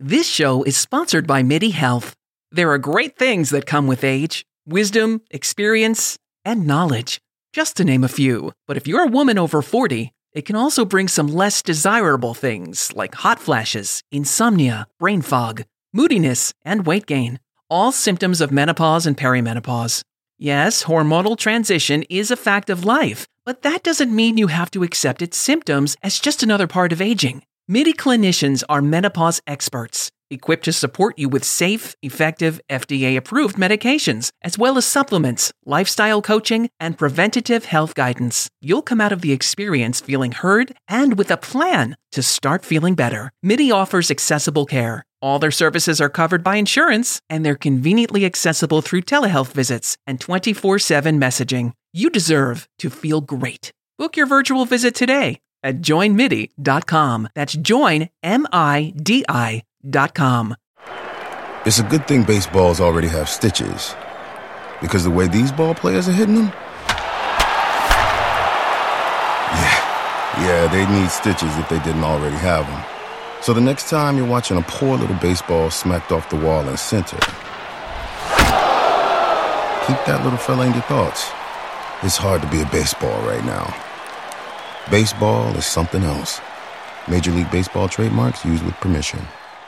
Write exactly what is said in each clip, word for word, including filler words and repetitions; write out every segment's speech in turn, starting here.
This show is sponsored by MIDI Health. There are great things that come with age: wisdom, experience, and knowledge, just to name a few. But if you're a woman over forty, it can also bring some less desirable things like hot flashes, insomnia, brain fog, moodiness, and weight gain. All symptoms of menopause and perimenopause. Yes, hormonal transition is a fact of life, but that doesn't mean you have to accept its symptoms as just another part of aging. MIDI clinicians are menopause experts, equipped to support you with safe, effective, F D A-approved medications, as well as supplements, lifestyle coaching, and preventative health guidance. You'll come out of the experience feeling heard and with a plan to start feeling better. MIDI offers accessible care. All their services are covered by insurance, and they're conveniently accessible through telehealth visits and twenty-four seven messaging. You deserve to feel great. Book your virtual visit today at join midi dot com. That's join, M I D I dot com. It's a good thing baseballs already have stitches, because the way these ball players are hitting them, yeah, yeah, they need stitches if they didn't already have them. So the next time you're watching a poor little baseball smacked off the wall in center, keep that little fella in your thoughts. It's hard to be a baseball right now. Baseball is something else. Major League Baseball trademarks used with permission.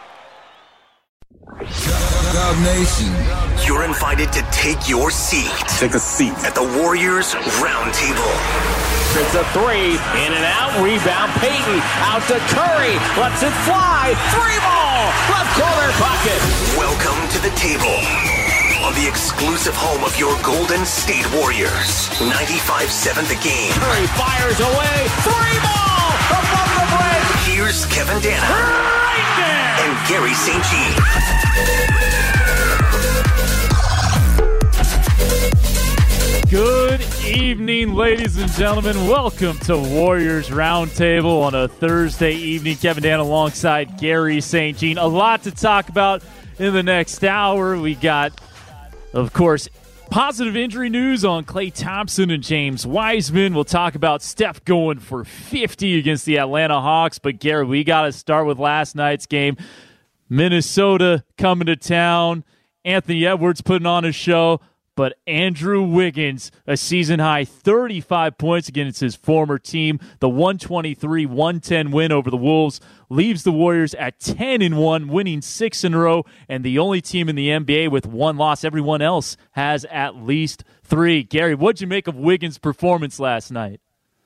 Dub Nation. You're invited to take your seat. Take a seat at the Warriors Roundtable. It's a three, in and out, rebound, Payton, out to Curry, lets it fly, three ball, left corner pocket. Welcome to the table on the exclusive home of your Golden State Warriors. ninety-five seven The Game. Curry fires away, three ball, above the break. Here's Kevin Dana. Right there. And Gary Saint Jean. Good evening, ladies and gentlemen. Welcome to Warriors Roundtable on a Thursday evening. Kevin Dan alongside Gary Saint Jean. A lot to talk about in the next hour. We got, of course, positive injury news on Klay Thompson and James Wiseman. We'll talk about Steph going for fifty against the Atlanta Hawks. But, Gary, we got to start with last night's game. Minnesota coming to town. Anthony Edwards putting on a show. But Andrew Wiggins, a season-high thirty-five points against his former team. The one twenty-three one ten win over the Wolves leaves the Warriors at ten and one, winning six in a row, and the only team in the N B A with one loss. Everyone else has at least three. Gary, what'd you make of Wiggins' performance last night?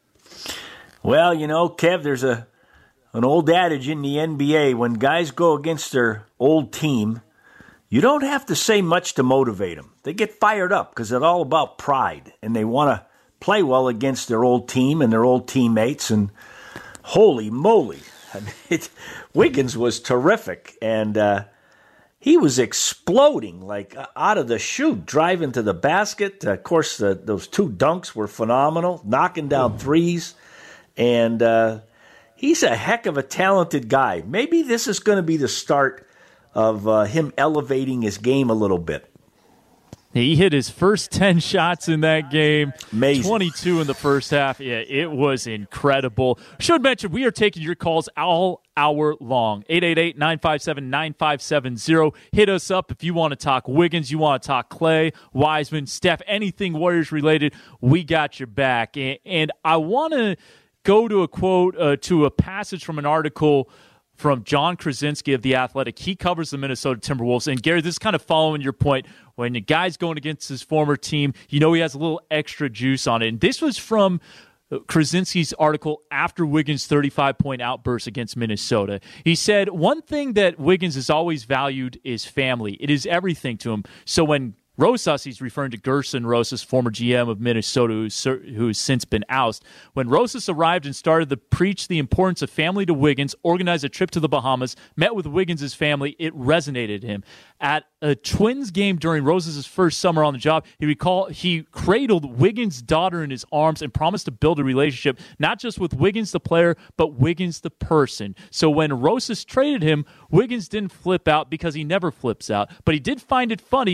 Well, you know, Kev, there's a an old adage in the N B A. When guys go against their old team, you don't have to say much to motivate them. They get fired up because it's all about pride, and they want to play well against their old team and their old teammates. And holy moly, I mean, it, Wiggins was terrific, and uh, he was exploding like out of the chute, driving to the basket. Uh, of course, the, those two dunks were phenomenal, knocking down threes, and uh, he's a heck of a talented guy. Maybe this is going to be the start of uh, him elevating his game a little bit. He hit his first ten shots in that game. Amazing. twenty-two in the first half. Yeah, it was incredible. Should mention, we are taking your calls all hour long. eight eight eight, nine five seven, nine five seven zero. Hit us up if you want to talk Wiggins, you want to talk Klay, Wiseman, Steph, anything Warriors related. We got your back. And, and I want to go to a quote, uh, to a passage from an article from John Krasinski of The Athletic. He covers the Minnesota Timberwolves. And, Gary, this is kind of following your point. When the guy's going against his former team, you know he has a little extra juice on it. And this was from Krasinski's article after Wiggins' thirty-five point outburst against Minnesota. He said, one thing that Wiggins has always valued is family. It is everything to him. So when Rosas, he's referring to Gerson Rosas, former G M of Minnesota, who's, who's since been ousted. When Rosas arrived and started to preach the importance of family to Wiggins, organized a trip to the Bahamas, met with Wiggins' family, it resonated him. At a Twins game during Rosas' first summer on the job, he recall he cradled Wiggins' daughter in his arms and promised to build a relationship, not just with Wiggins the player, but Wiggins the person. So when Rosas traded him, Wiggins didn't flip out because he never flips out, but he did find it funny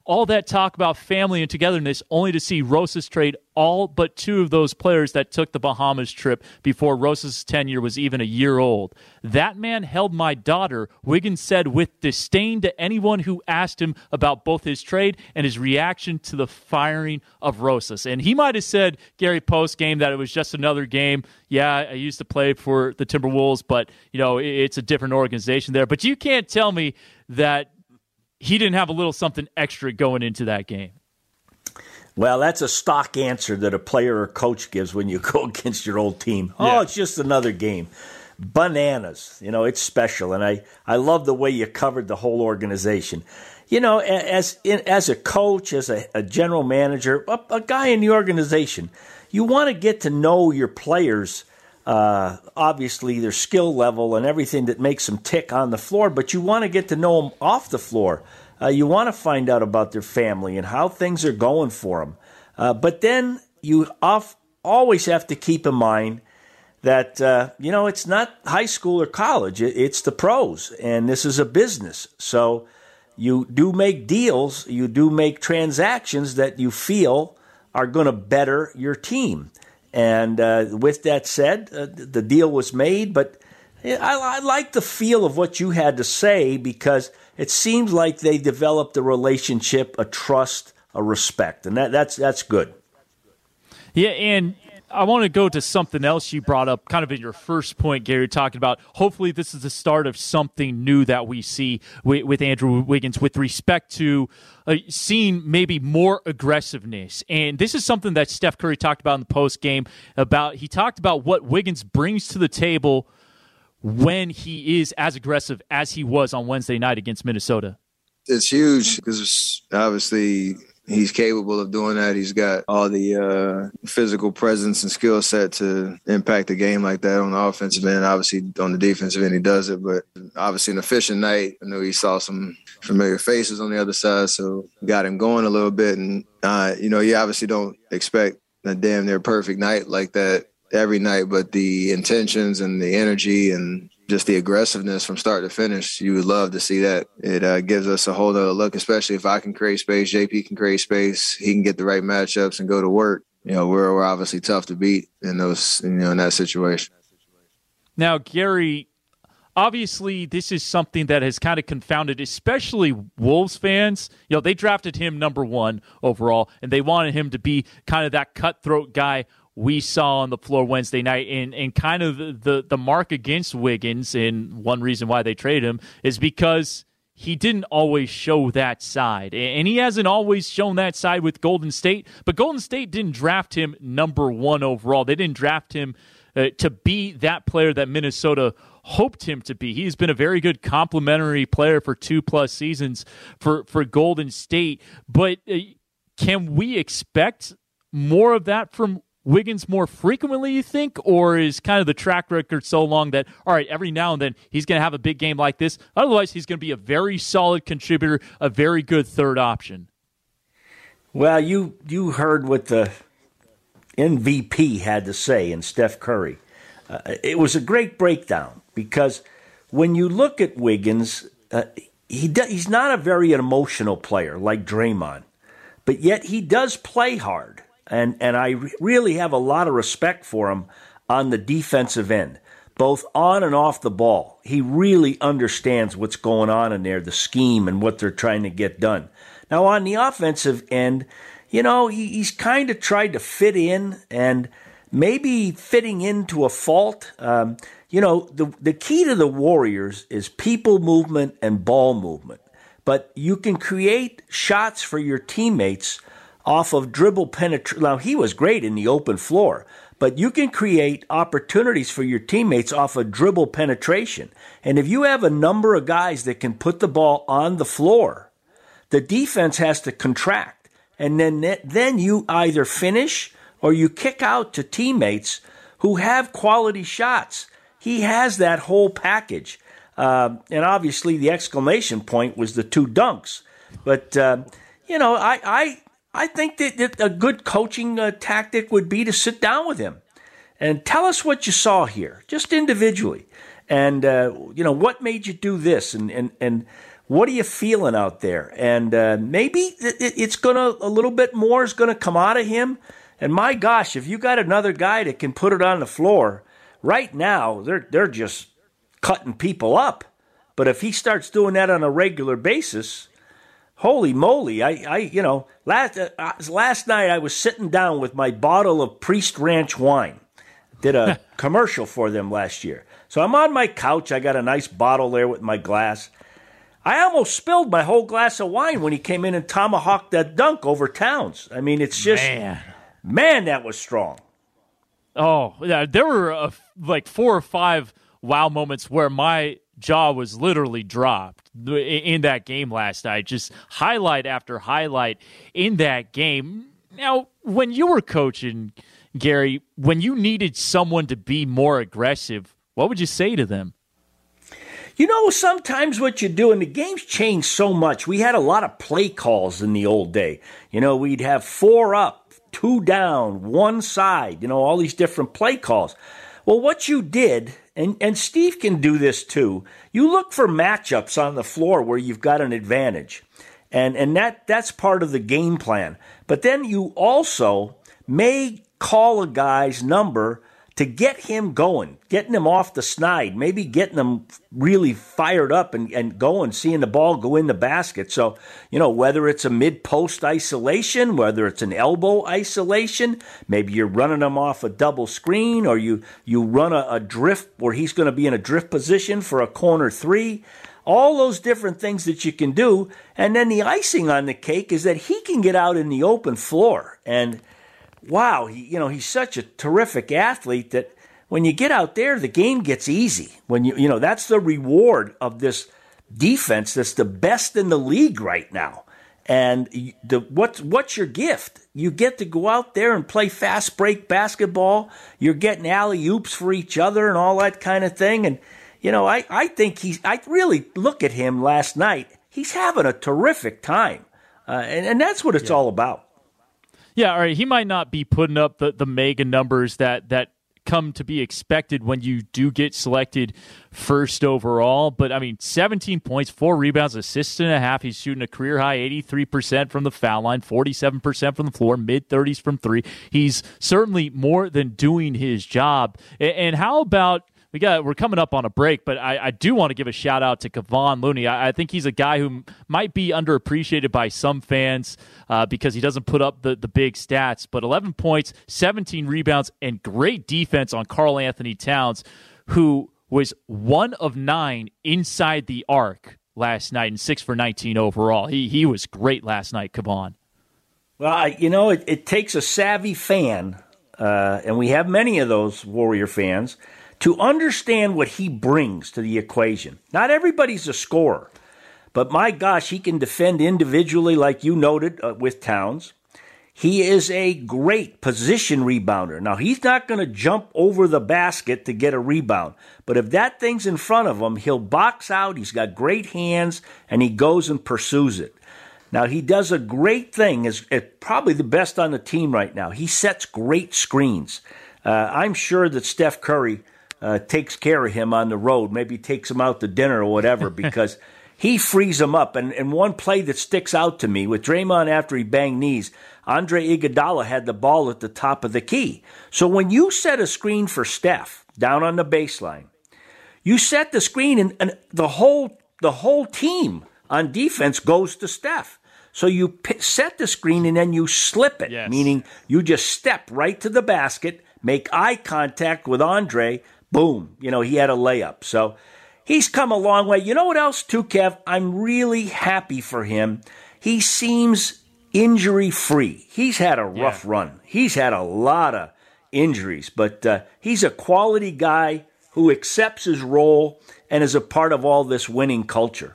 all that talk about family and togetherness only to see Rosas trade all but two of those players that took the Bahamas trip before Rosas' tenure was even a year old. That man held my daughter, Wiggins said with disdain to anyone who asked him about both his trade and his reaction to the firing of Rosas. And he might have said, Gary, post-game that it was just another game. Yeah, I used to play for the Timberwolves, but you know it's a different organization there. But you can't tell me that he didn't have a little something extra going into that game. Well, that's a stock answer that a player or coach gives when you go against your old team. Oh, yeah. It's just another game. Bananas. You know, it's special. And I, I love the way you covered the whole organization. You know, as as a coach, as a, a general manager, a, a guy in the organization, you want to get to know your players, uh, obviously their skill level and everything that makes them tick on the floor, but you want to get to know them off the floor. Uh, you want to find out about their family and how things are going for them. Uh, but then you off, always have to keep in mind that, uh, you know, it's not high school or college. It, it's the pros, and this is a business. So you do make deals, you do make transactions that you feel are going to better your team. And uh, with that said, uh, the deal was made, but I, I like the feel of what you had to say because it seems like they developed a relationship, a trust, a respect, and that, that's that's good. Yeah, and I want to go to something else you brought up kind of in your first point, Gary, talking about hopefully this is the start of something new that we see with, with Andrew Wiggins with respect to uh, seeing maybe more aggressiveness. And this is something that Steph Curry talked about in the post game. About He talked about what Wiggins brings to the table when he is as aggressive as he was on Wednesday night against Minnesota. It's huge because obviously he's capable of doing that. He's got all the uh, physical presence and skill set to impact the game like that on the offensive end. Obviously, on the defensive end, he does it. But obviously, an efficient night. I know he saw some familiar faces on the other side, so got him going a little bit. And, uh, you know, you obviously don't expect a damn near perfect night like that every night, but the intentions and the energy and just the aggressiveness from start to finish, you would love to see that. It uh, gives us a whole other look, especially if I can create space, J P can create space, he can get the right matchups and go to work. You know, we're, we're obviously tough to beat in those, you know, in that situation. Now, Gary, obviously this is something that has kind of confounded, especially Wolves fans. You know, they drafted him number one overall, and they wanted him to be kind of that cutthroat guy we saw on the floor Wednesday night, and, and kind of the, the mark against Wiggins, and one reason why they traded him is because he didn't always show that side. And he hasn't always shown that side with Golden State, but Golden State didn't draft him number one overall. They didn't draft him uh, to be that player that Minnesota hoped him to be. He's been a very good complementary player for two-plus seasons for, for Golden State. But uh, can we expect more of that from Wiggins more frequently, you think, or is kind of the track record so long that, all right, every now and then he's going to have a big game like this? Otherwise, he's going to be a very solid contributor, a very good third option. Well, you you heard what the M V P had to say in Steph Curry. Uh, it was a great breakdown because when you look at Wiggins, uh, he do, he's not a very emotional player like Draymond, but yet he does play hard. And and I really have a lot of respect for him on the defensive end, both on and off the ball. He really understands what's going on in there, the scheme and what they're trying to get done. Now, on the offensive end, you know, he, he's kind of tried to fit in and maybe fitting into a fault. Um, you know, the, the key to the Warriors is people movement and ball movement. But you can create shots for your teammates off of dribble penetration. Now, he was great in the open floor, but you can create opportunities for your teammates off of dribble penetration. And if you have a number of guys that can put the ball on the floor, the defense has to contract. And then, then you either finish or you kick out to teammates who have quality shots. He has that whole package. Uh, and obviously the exclamation point was the two dunks. But, uh, you know, I... I I think that, that a good coaching uh, tactic would be to sit down with him and tell us what you saw here, just individually. And, uh, you know, what made you do this? And, and, and what are you feeling out there? And uh, maybe it, it's going to, a little bit more is going to come out of him. And my gosh, if you got another guy that can put it on the floor, right now they're they're just cutting people up. But if he starts doing that on a regular basis, holy moly! I, I you know, last uh, last night I was sitting down with my bottle of Priest Ranch wine. Did a commercial for them last year. So I'm on my couch. I got a nice bottle there with my glass. I almost spilled my whole glass of wine when he came in and tomahawked that dunk over Towns. I mean, it's just, man, man that was strong. Oh, yeah, there were uh, like four or five wow moments where my jaw was literally dropped in that game last night. Just highlight after highlight in that game. Now, when you were coaching, Gary, when you needed someone to be more aggressive, what would you say to them? You know, sometimes what you do, and the game's changed so much. We had a lot of play calls in the old day. You know, we'd have four up, two down, one side, you know, all these different play calls. Well, what you did, and, and Steve can do this too, you look for matchups on the floor where you've got an advantage. And, and that, that's part of the game plan. But then you also may call a guy's number to get him going, getting him off the snide, maybe getting him really fired up and, and going, seeing the ball go in the basket. So, you know, whether it's a mid-post isolation, whether it's an elbow isolation, maybe you're running him off a double screen, or you, you run a, a drift where he's going to be in a drift position for a corner three. All those different things that you can do. And then the icing on the cake is that he can get out in the open floor. And wow, he, you know, he's such a terrific athlete that when you get out there, the game gets easy. When you, you know, that's the reward of this defense that's the best in the league right now. And the what's what's your gift? You get to go out there and play fast break basketball. You're getting alley-oops for each other and all that kind of thing. And, you know, I, I think he's, I really look at him last night. He's having a terrific time. Uh, and, and that's what it's yeah. all about. Yeah, all right. He might not be putting up the, the mega numbers that, that come to be expected when you do get selected first overall. But, I mean, seventeen points, four rebounds, assist and a half. He's shooting a career-high eighty-three percent from the foul line, forty-seven percent from the floor, mid-thirties from three. He's certainly more than doing his job. And, and how about... We got, we're coming up on a break, but I, I do want to give a shout-out to Kevon Looney. I, I think he's a guy who might be underappreciated by some fans uh, because he doesn't put up the, the big stats. But eleven points, seventeen rebounds, and great defense on Karl Anthony Towns, who was one of nine inside the arc last night and six for nineteen overall. He he was great last night, Kevon. Well, I, you know, it, it takes a savvy fan, uh, and we have many of those Warrior fans, to understand what he brings to the equation. Not everybody's a scorer, but my gosh, he can defend individually like you noted uh, with Towns. He is a great position rebounder. Now, he's not going to jump over the basket to get a rebound, but if that thing's in front of him, he'll box out, he's got great hands, and he goes and pursues it. Now, he does a great thing, is probably the best on the team right now. He sets great screens. Uh, I'm sure that Steph Curry Uh, takes care of him on the road, maybe takes him out to dinner or whatever, because he frees him up. And, and one play that sticks out to me, with Draymond after he banged knees, Andre Iguodala had the ball at the top of the key. So when you set a screen for Steph down on the baseline, you set the screen and, and the whole the whole team on defense goes to Steph. So you p- set the screen and then you slip it, yes. meaning you just step right to the basket, make eye contact with Andre. Boom. You know, he had a layup. So he's come a long way. You know what else, too, Kev? I'm really happy for him. He seems injury-free. He's had a rough yeah. run. He's had a lot of injuries, but uh, he's a quality guy who accepts his role and is a part of all this winning culture.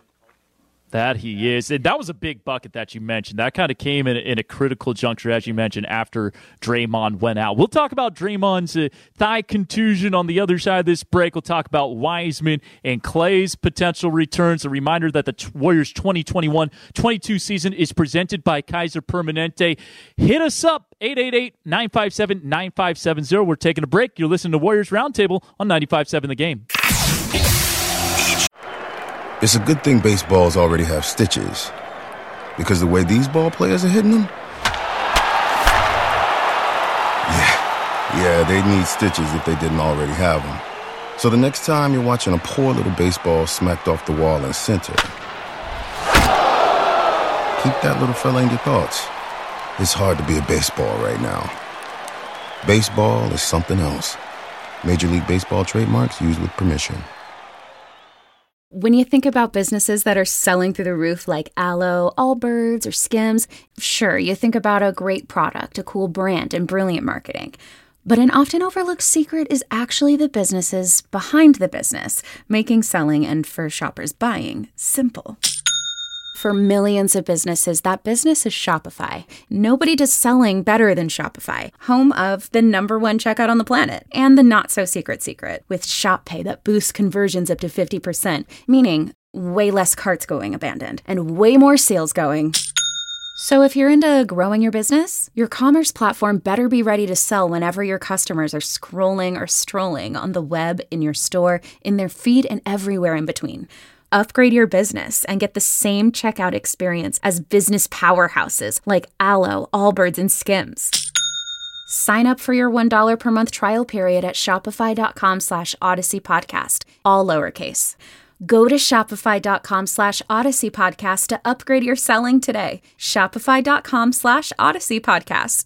That he is. And that was a big bucket that you mentioned. That kind of came in a, in a critical juncture, as you mentioned, after Draymond went out. We'll talk about Draymond's uh, thigh contusion on the other side of this break. We'll talk about Wiseman and Clay's potential returns. A reminder that the Warriors twenty twenty-one twenty-two season is presented by Kaiser Permanente. Hit us up, eight eight eight, nine five seven, nine five seven zero. We're taking a break. You're listening to Warriors Roundtable on ninety-five point seven The Game. It's a good thing baseballs already have stitches, because the way these ball players are hitting them, yeah, yeah, they need stitches if they didn't already have them. So the next time you're watching a poor little baseball smacked off the wall in center, keep that little fella in your thoughts. It's hard to be a baseball right now. Baseball is something else. Major League Baseball trademarks used with permission. When you think about businesses that are selling through the roof like Aloe, Allbirds, or Skims, sure, you think about a great product, a cool brand, and brilliant marketing. But an often overlooked secret is actually the businesses behind the business, making selling and, for shoppers, buying simple. For millions of businesses, that business is Shopify. Nobody does selling better than Shopify, home of the number one checkout on the planet, and the not-so-secret secret, with Shop Pay that boosts conversions up to fifty percent, meaning way less carts going abandoned, and way more sales going. So if you're into growing your business, your commerce platform better be ready to sell whenever your customers are scrolling or strolling on the web, in your store, in their feed, and everywhere in between. Upgrade your business and get the same checkout experience as business powerhouses like Aloe, Allbirds, and Skims. Sign up for your one dollar per month trial period at shopify.com slash Odyssey Podcast, all lowercase. Go to shopify.com slash Odyssey Podcast to upgrade your selling today. Shopify.com slash Odyssey Podcast.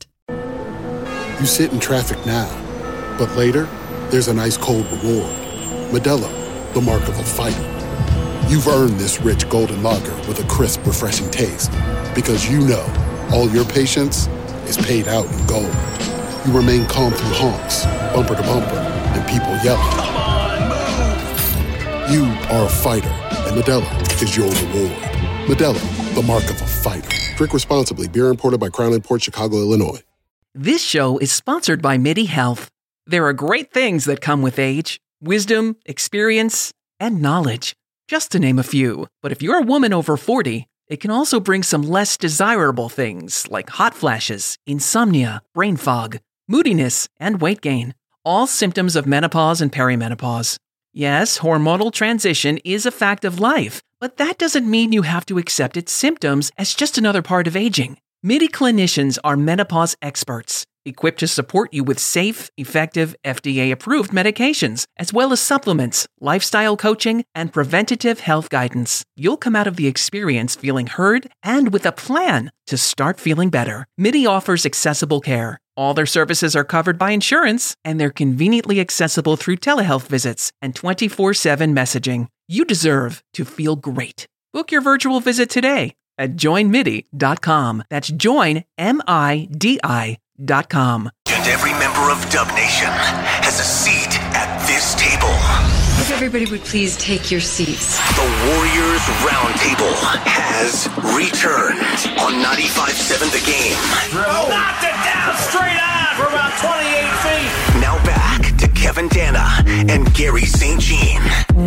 You sit in traffic now, but later, there's an ice cold reward. Modelo, the mark of a fighter. You've earned this rich golden lager with a crisp, refreshing taste. Because you know, all your patience is paid out in gold. You remain calm through honks, bumper to bumper, and people yelling. Come on, move! You are a fighter, and Modelo is your reward. Modelo, the mark of a fighter. Drink responsibly. Beer imported by Crown Imports, Chicago, Illinois. This show is sponsored by MIDI Health. There are great things that come with age: wisdom, experience, and knowledge, just to name a few. But if you're a woman over forty, it can also bring some less desirable things like hot flashes, insomnia, brain fog, moodiness, and weight gain, all symptoms of menopause and perimenopause. Yes, hormonal transition is a fact of life, but that doesn't mean you have to accept its symptoms as just another part of aging. MIDI clinicians are menopause experts, equipped to support you with safe, effective, F D A-approved medications, as well as supplements, lifestyle coaching, and preventative health guidance. You'll come out of the experience feeling heard and with a plan to start feeling better. MIDI offers accessible care. All their services are covered by insurance, and they're conveniently accessible through telehealth visits and twenty-four seven messaging. You deserve to feel great. Book your virtual visit today at join midi dot com. That's join, M I D I dot com. And every member of Dub Nation has a seat at this table. If everybody would please take your seats. The Warriors Roundtable has returned on ninety-five point seven The Game. Drill. Knocked it down straight on for about twenty-eight feet. Now back to Kevin Dana and Gary Saint Jean.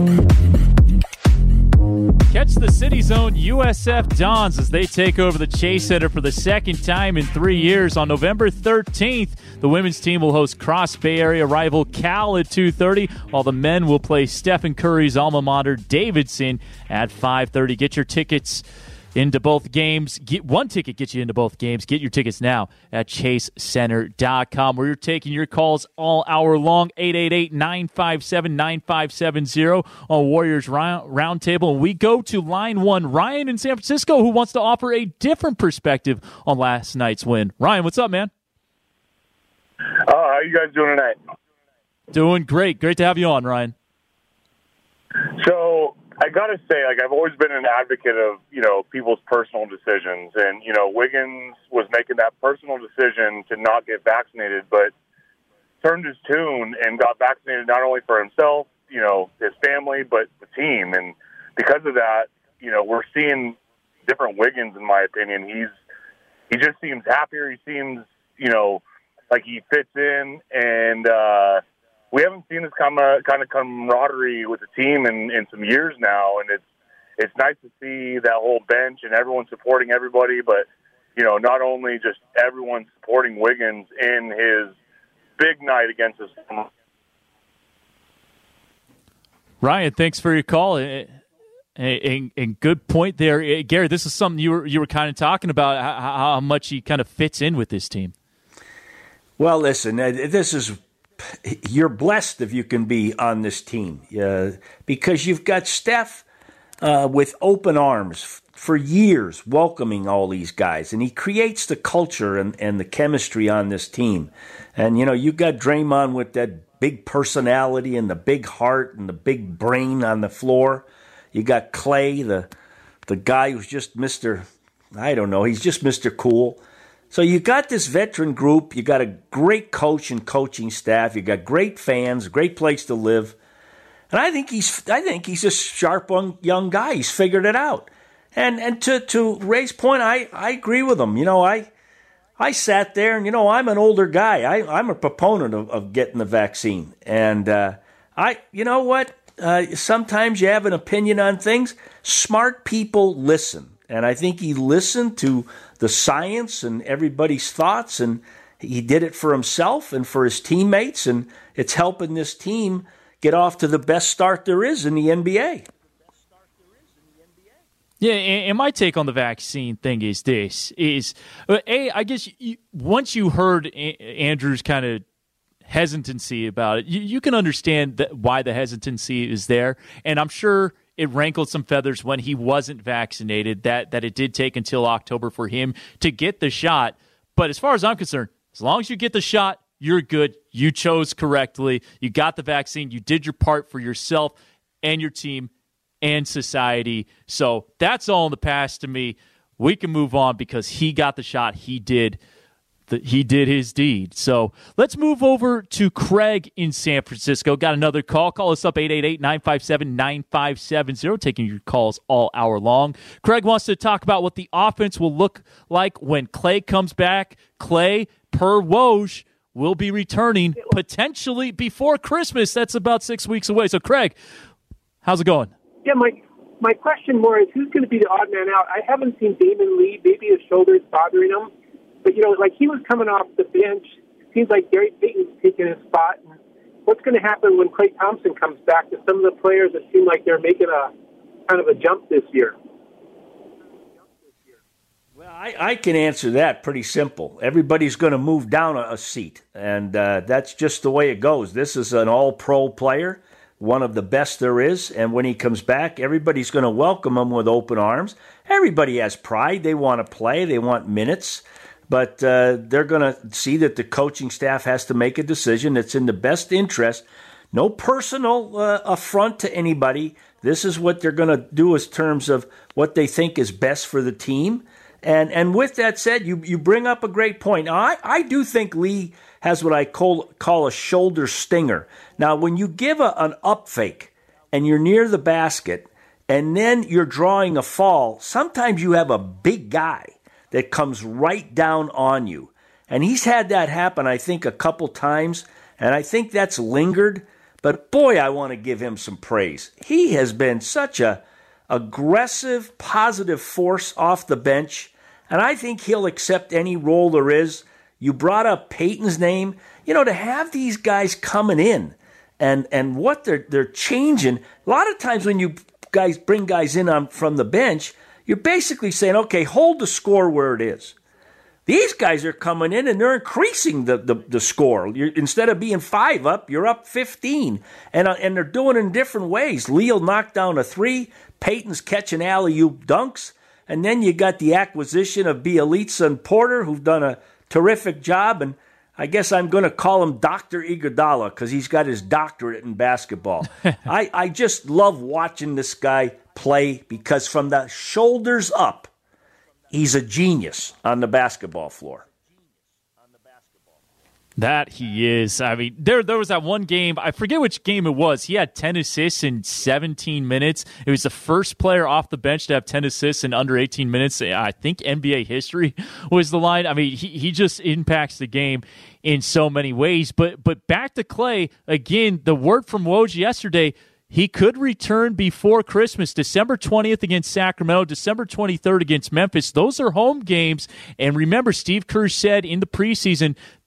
Catch the city's own U S F Dons as they take over the Chase Center for the second time in three years. On November thirteenth, the women's team will host Cross Bay Area rival Cal at two thirty, while the men will play Stephen Curry's alma mater, Davidson, at five thirty. Get your tickets into both games. Get one ticket gets you into both games. Get your tickets now at chase center dot com, where you're taking your calls all hour long. eight eight eight, nine five seven, nine five seven zero on Warriors Round Roundtable. And we go to line one, Ryan in San Francisco, who wants to offer a different perspective on last night's win. Ryan, what's up, man? Oh, how are you guys doing tonight? Doing great. Great to have you on, Ryan. So I got to say, like, I've always been an advocate of, you know, people's personal decisions. And, you know, Wiggins was making that personal decision to not get vaccinated, but turned his tune and got vaccinated not only for himself, you know, his family, but the team. And because of that, you know, we're seeing different Wiggins, in my opinion. He's he just seems happier. He seems, you know, like he fits in. And, uh, we haven't seen this kind of, kind of camaraderie with the team in, in some years now, and it's it's nice to see that whole bench and everyone supporting everybody, but, you know, not only just everyone supporting Wiggins in his big night against us. Ryan, thanks for your call. And, and good point there, Gary. This is something you were you were kind of talking about how, how much he kind of fits in with this team. Well, listen, this is you're blessed if you can be on this team uh, because you've got Steph uh, with open arms for years, welcoming all these guys, and he creates the culture and, and the chemistry on this team. And you know, you got Draymond with that big personality and the big heart and the big brain on the floor. You got Clay, the the guy who's just Mister I don't know, he's just Mister Cool. So you got this veteran group, you got a great coach and coaching staff, you got great fans, great place to live. And I think he's I think he's a sharp young guy. He's figured it out. And and to, to Ray's point, I, I agree with him. You know, I I sat there and, you know, I'm an older guy. I, I'm a proponent of, of getting the vaccine. And uh, I, you know what? Uh, sometimes you have an opinion on things. Smart people listen. And I think he listened to the science and everybody's thoughts, and he did it for himself and for his teammates, and it's helping this team get off to the best start there is in the N B A. Yeah, and my take on the vaccine thing is this, is, A, I guess you, once you heard Andrew's kind of hesitancy about it, you, you can understand that why the hesitancy is there, and I'm sure it rankled some feathers when he wasn't vaccinated, that, that it did take until October for him to get the shot. But as far as I'm concerned, as long as you get the shot, you're good. You chose correctly. You got the vaccine. You did your part for yourself and your team and society. So that's all in the past to me. We can move on because he got the shot. He did the, he did his deed. So let's move over to Craig in San Francisco. Got another call. Call us up eight eight eight, nine five seven, nine five seven zero, taking your calls all hour long. Craig wants to talk about what the offense will look like when Clay comes back. Clay, per Woj, will be returning potentially before Christmas. That's about six weeks away. So, Craig, how's it going? Yeah, my my question more is who's going to be the odd man out? I haven't seen Damon Lee. Maybe his shoulder's bothering him. But, you know, like he was coming off the bench. Seems like Gary Payton's taking his spot. And what's going to happen when Klay Thompson comes back to some of the players that seem like they're making a kind of a jump this year? Well, I, I can answer that pretty simple. Everybody's going to move down a, a seat, and uh, that's just the way it goes. This is an all-pro player, one of the best there is, and when he comes back, everybody's going to welcome him with open arms. Everybody has pride. They want to play. They want minutes. But uh, they're going to see that the coaching staff has to make a decision that's in the best interest. No personal uh, affront to anybody. This is what they're going to do in terms of what they think is best for the team. And and with that said, you, you bring up a great point. Now, I, I do think Lee has what I call, call a shoulder stinger. Now, when you give a, an up fake and you're near the basket and then you're drawing a fall, sometimes you have a big guy that comes right down on you. And he's had that happen, I think, a couple times, and I think that's lingered. But, boy, I want to give him some praise. He has been such a aggressive, positive force off the bench, and I think he'll accept any role there is. You brought up Peyton's name. You know, to have these guys coming in and, and what they're they're changing, a lot of times when you guys bring guys in on, from the bench, you're basically saying, okay, hold the score where it is. These guys are coming in and they're increasing the, the, the score. You're, instead of being five up, you're up fifteen. And, uh, and they're doing it in different ways. Lee'll knock down a three. Peyton's catching alley-oop dunks. And then you got the acquisition of Bielitsa and Porter, who've done a terrific job. And I guess I'm going to call him Doctor Iguodala because he's got his doctorate in basketball. I, I just love watching this guy play because from the shoulders up, he's a genius on the basketball floor. That he is. I mean, there there was that one game, I forget which game it was. He had ten assists in seventeen minutes. It was the first player off the bench to have ten assists in under eighteen minutes. I think N B A history was the line. I mean, he, he just impacts the game in so many ways. But but back to Clay, again, the word from Woj yesterday, he could return before Christmas, December twentieth against Sacramento, December twenty-third against Memphis. Those are home games. And remember, Steve Kerr said in the preseason,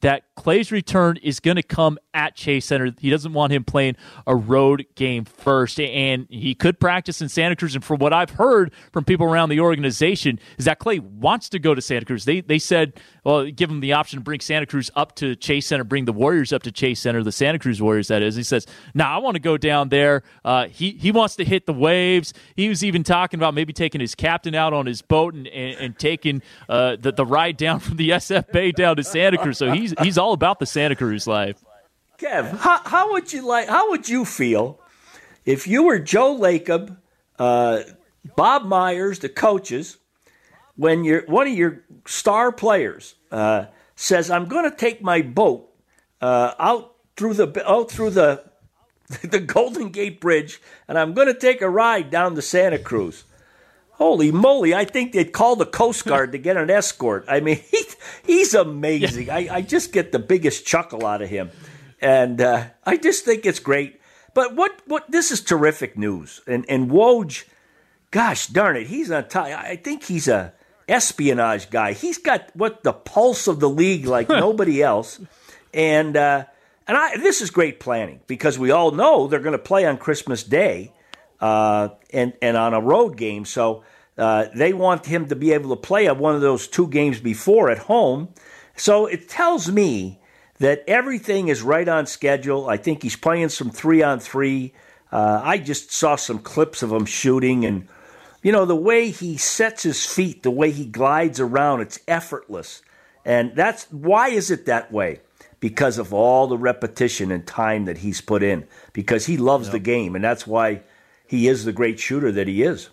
that Clay's return is going to come at Chase Center. He doesn't want him playing a road game first, and he could practice in Santa Cruz. And from what I've heard from people around the organization is that Clay wants to go to Santa Cruz. They they said, well, give him the option to bring Santa Cruz up to Chase Center, bring the Warriors up to Chase Center, the Santa Cruz Warriors, that is. He says, no, nah, I want to go down there. Uh, he, he wants to hit the waves. He was even talking about maybe taking his captain out on his boat and, and, and taking uh, the, the ride down from the S F Bay down to Santa Cruz. So he's he's all about the Santa Cruz life. Kev, how, how would you like? How would you feel if you were Joe Lacob, uh, Bob Myers, the coaches, when you're, one of your star players uh, says, "I'm going to take my boat uh, out through the out through the the Golden Gate Bridge, and I'm going to take a ride down to Santa Cruz." Holy moly, I think they'd call the Coast Guard to get an escort. I mean, he, he's amazing. Yeah. I, I just get the biggest chuckle out of him. And uh, I just think it's great. But what, what this is terrific news. And, and Woj, gosh darn it, he's on top. I think he's a espionage guy. He's got what the pulse of the league like nobody else. And uh, and I, this is great planning because we all know they're going to play on Christmas Day. Uh, and, and on a road game. So uh, they want him to be able to play at one of those two games before at home. So it tells me that everything is right on schedule. I think he's playing some three-on-three. Uh, I just saw some clips of him shooting. And, you know, the way he sets his feet, the way he glides around, it's effortless. And that's why is it that way? Because of all the repetition and time that he's put in. Because he loves yep. the game, and that's why he is the great shooter that he is.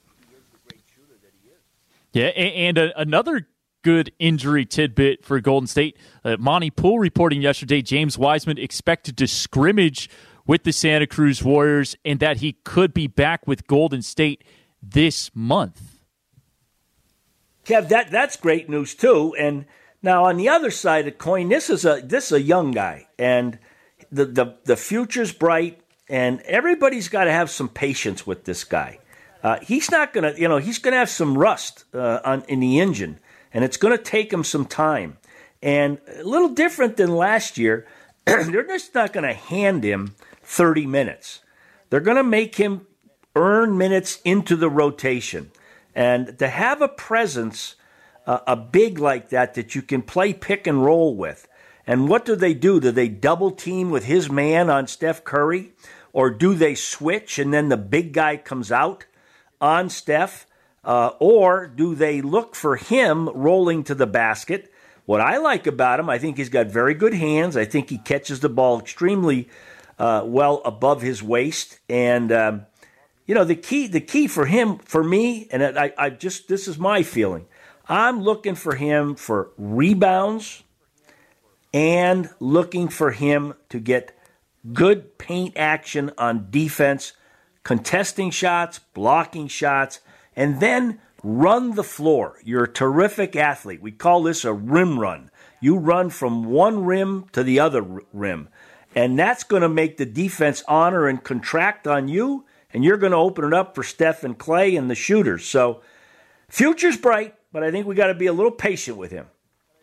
Yeah, and, and a, another good injury tidbit for Golden State. Uh, Monty Poole reporting yesterday James Wiseman expected to scrimmage with the Santa Cruz Warriors and that he could be back with Golden State this month. Kev, that, that's great news too. And now on the other side of the coin, this is a this is a young guy, and the the, the future's bright. And everybody's got to have some patience with this guy. Uh, he's not going to, you know, he's going to have some rust uh, on, in the engine, and it's going to take him some time. And a little different than last year, they're just not going to hand him thirty minutes. They're going to make him earn minutes into the rotation. And to have a presence, uh, a big like that, that you can play pick and roll with. And what do they do? Do they double team with his man on Steph Curry? Or do they switch and then the big guy comes out on Steph? Uh, or do they look for him rolling to the basket? What I like about him, I think he's got very good hands. I think he catches the ball extremely uh, well above his waist. And, um, you know, the key the key for him, for me, and I, I just this is my feeling, I'm looking for him for rebounds and looking for him to get good paint action on defense, contesting shots, blocking shots, and then run the floor. You're a terrific athlete. We call this a rim run. You run from one rim to the other rim, and that's going to make the defense honor and contract on you, and you're going to open it up for Steph and Clay and the shooters. So future's bright, but I think we got to be a little patient with him.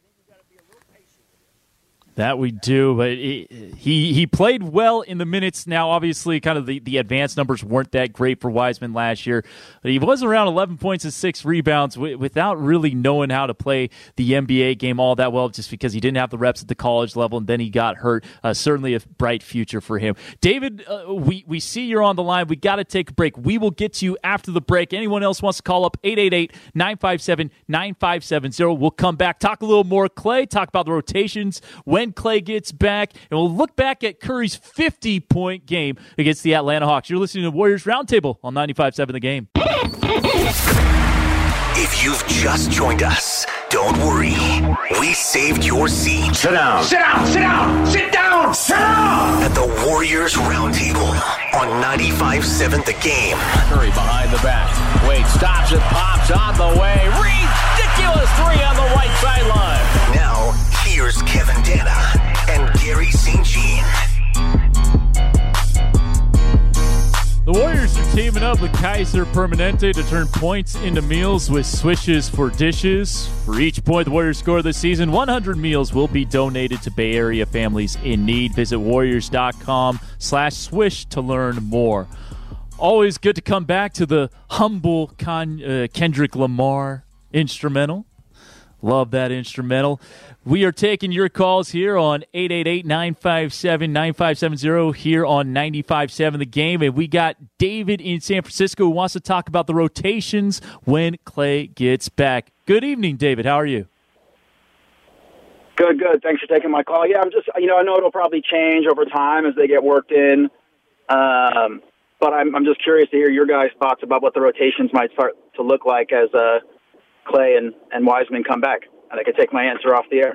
That we do, but he, he he played well in the minutes. Now, obviously, kind of the, the advanced numbers weren't that great for Wiseman last year. But he was around eleven points and six rebounds w- without really knowing how to play the N B A game all that well, just because he didn't have the reps at the college level, and then he got hurt. Uh, certainly a bright future for him. David, uh, we, we see you're on the line. We got to take a break. We will get to you after the break. Anyone else wants to call up, eight eight eight, nine five seven, nine five seven zero. We'll come back, talk a little more Clay, talk about the rotations, when Clay gets back, and we'll look back at Curry's fifty-point game against the Atlanta Hawks. You're listening to Warriors Roundtable on ninety-five seven The Game. If you've just joined us, don't worry. We saved your seat. Sit down. Sit down. Sit down. Sit down. Sit down. At the Warriors Roundtable on ninety-five seven The Game. Curry behind the back. Wade stops it, pops on the way. Ridiculous three on the right sideline. Now, here's Kevin Dana and Gary Saint Jean. The The Warriors are teaming up with Kaiser Permanente to turn points into meals with Swishes for Dishes. For each point the Warriors score this season, one hundred meals will be donated to Bay Area families in need. Visit warriors.com slash swish to learn more. Always good to come back to the humble Con, uh, Kendrick Lamar instrumental. Love that instrumental. We are taking your calls here on eight eight eight, nine five seven, nine five seven zero here on ninety-five point seven The Game. And we got David in San Francisco who wants to talk about the rotations when Klay gets back. Good evening, David. How are you? Good, good. Thanks for taking my call. Yeah, I'm just, you know, I know it'll probably change over time as they get worked in. Um, but I'm, I'm just curious to hear your guys' thoughts about what the rotations might start to look like as uh, Klay and, and Wiseman come back. And I could take my answer off the air.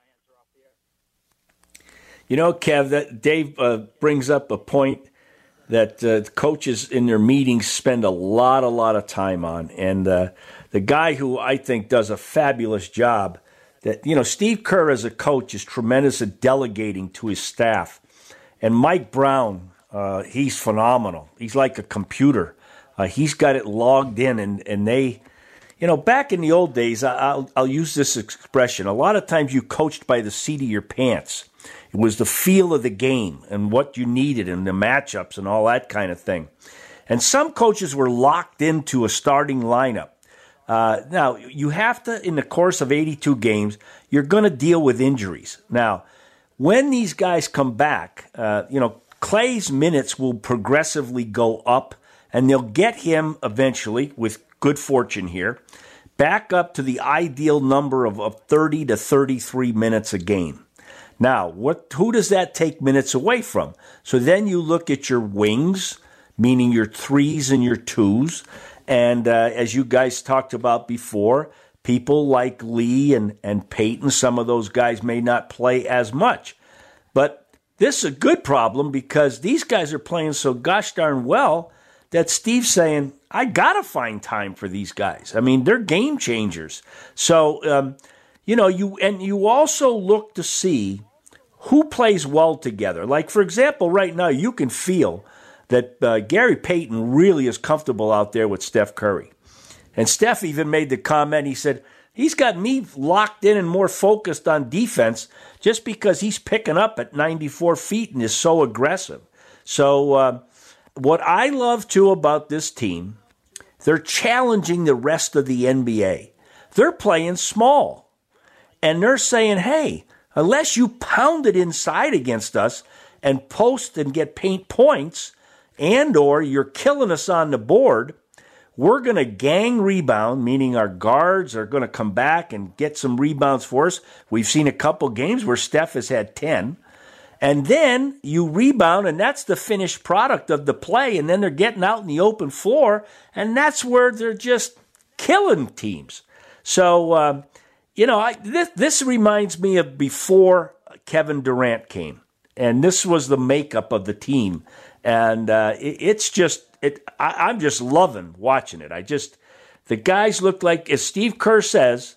You know, Kev, that Dave uh, brings up a point that uh, coaches in their meetings spend a lot, a lot of time on. And uh, the guy who I think does a fabulous job, that, you know, Steve Kerr as a coach is tremendous at delegating to his staff. And Mike Brown, uh, he's phenomenal. He's like a computer. Uh, he's got it logged in, and, and they... You know, back in the old days, I'll, I'll use this expression. A lot of times you coached by the seat of your pants. It was the feel of the game and what you needed and the matchups and all that kind of thing. And some coaches were locked into a starting lineup. Uh, now, you have to, in the course of eighty-two games, you're going to deal with injuries. Now, when these guys come back, uh, you know, Klay's minutes will progressively go up, and they'll get him eventually, with good fortune here, back up to the ideal number of, of thirty to thirty-three minutes a game. Now, what? Who does that take minutes away from? So then you look at your wings, meaning your threes and your twos, and uh, as you guys talked about before, people like Lee and, and Peyton, some of those guys may not play as much. But this is a good problem because these guys are playing so gosh darn well that Steve's saying, I got to find time for these guys. I mean, they're game changers. So, um, you know, you and you also look to see who plays well together. Like, for example, right now you can feel that uh, Gary Payton really is comfortable out there with Steph Curry. And Steph even made the comment, he said, he's got me locked in and more focused on defense just because he's picking up at ninety-four feet and is so aggressive. So, uh, what I love, too, about this team, they're challenging the rest of the N B A. They're playing small. And they're saying, hey, unless you pound it inside against us and post and get paint points, and or you're killing us on the board, we're going to gang rebound, meaning our guards are going to come back and get some rebounds for us. We've seen a couple games where Steph has had ten. And then you rebound, and that's the finished product of the play. And then they're getting out in the open floor, and that's where they're just killing teams. So, um, you know, I, this, this reminds me of before Kevin Durant came. And this was the makeup of the team. And uh, it, it's just, it. I, I'm just loving watching it. I just, the guys look like, as Steve Kerr says,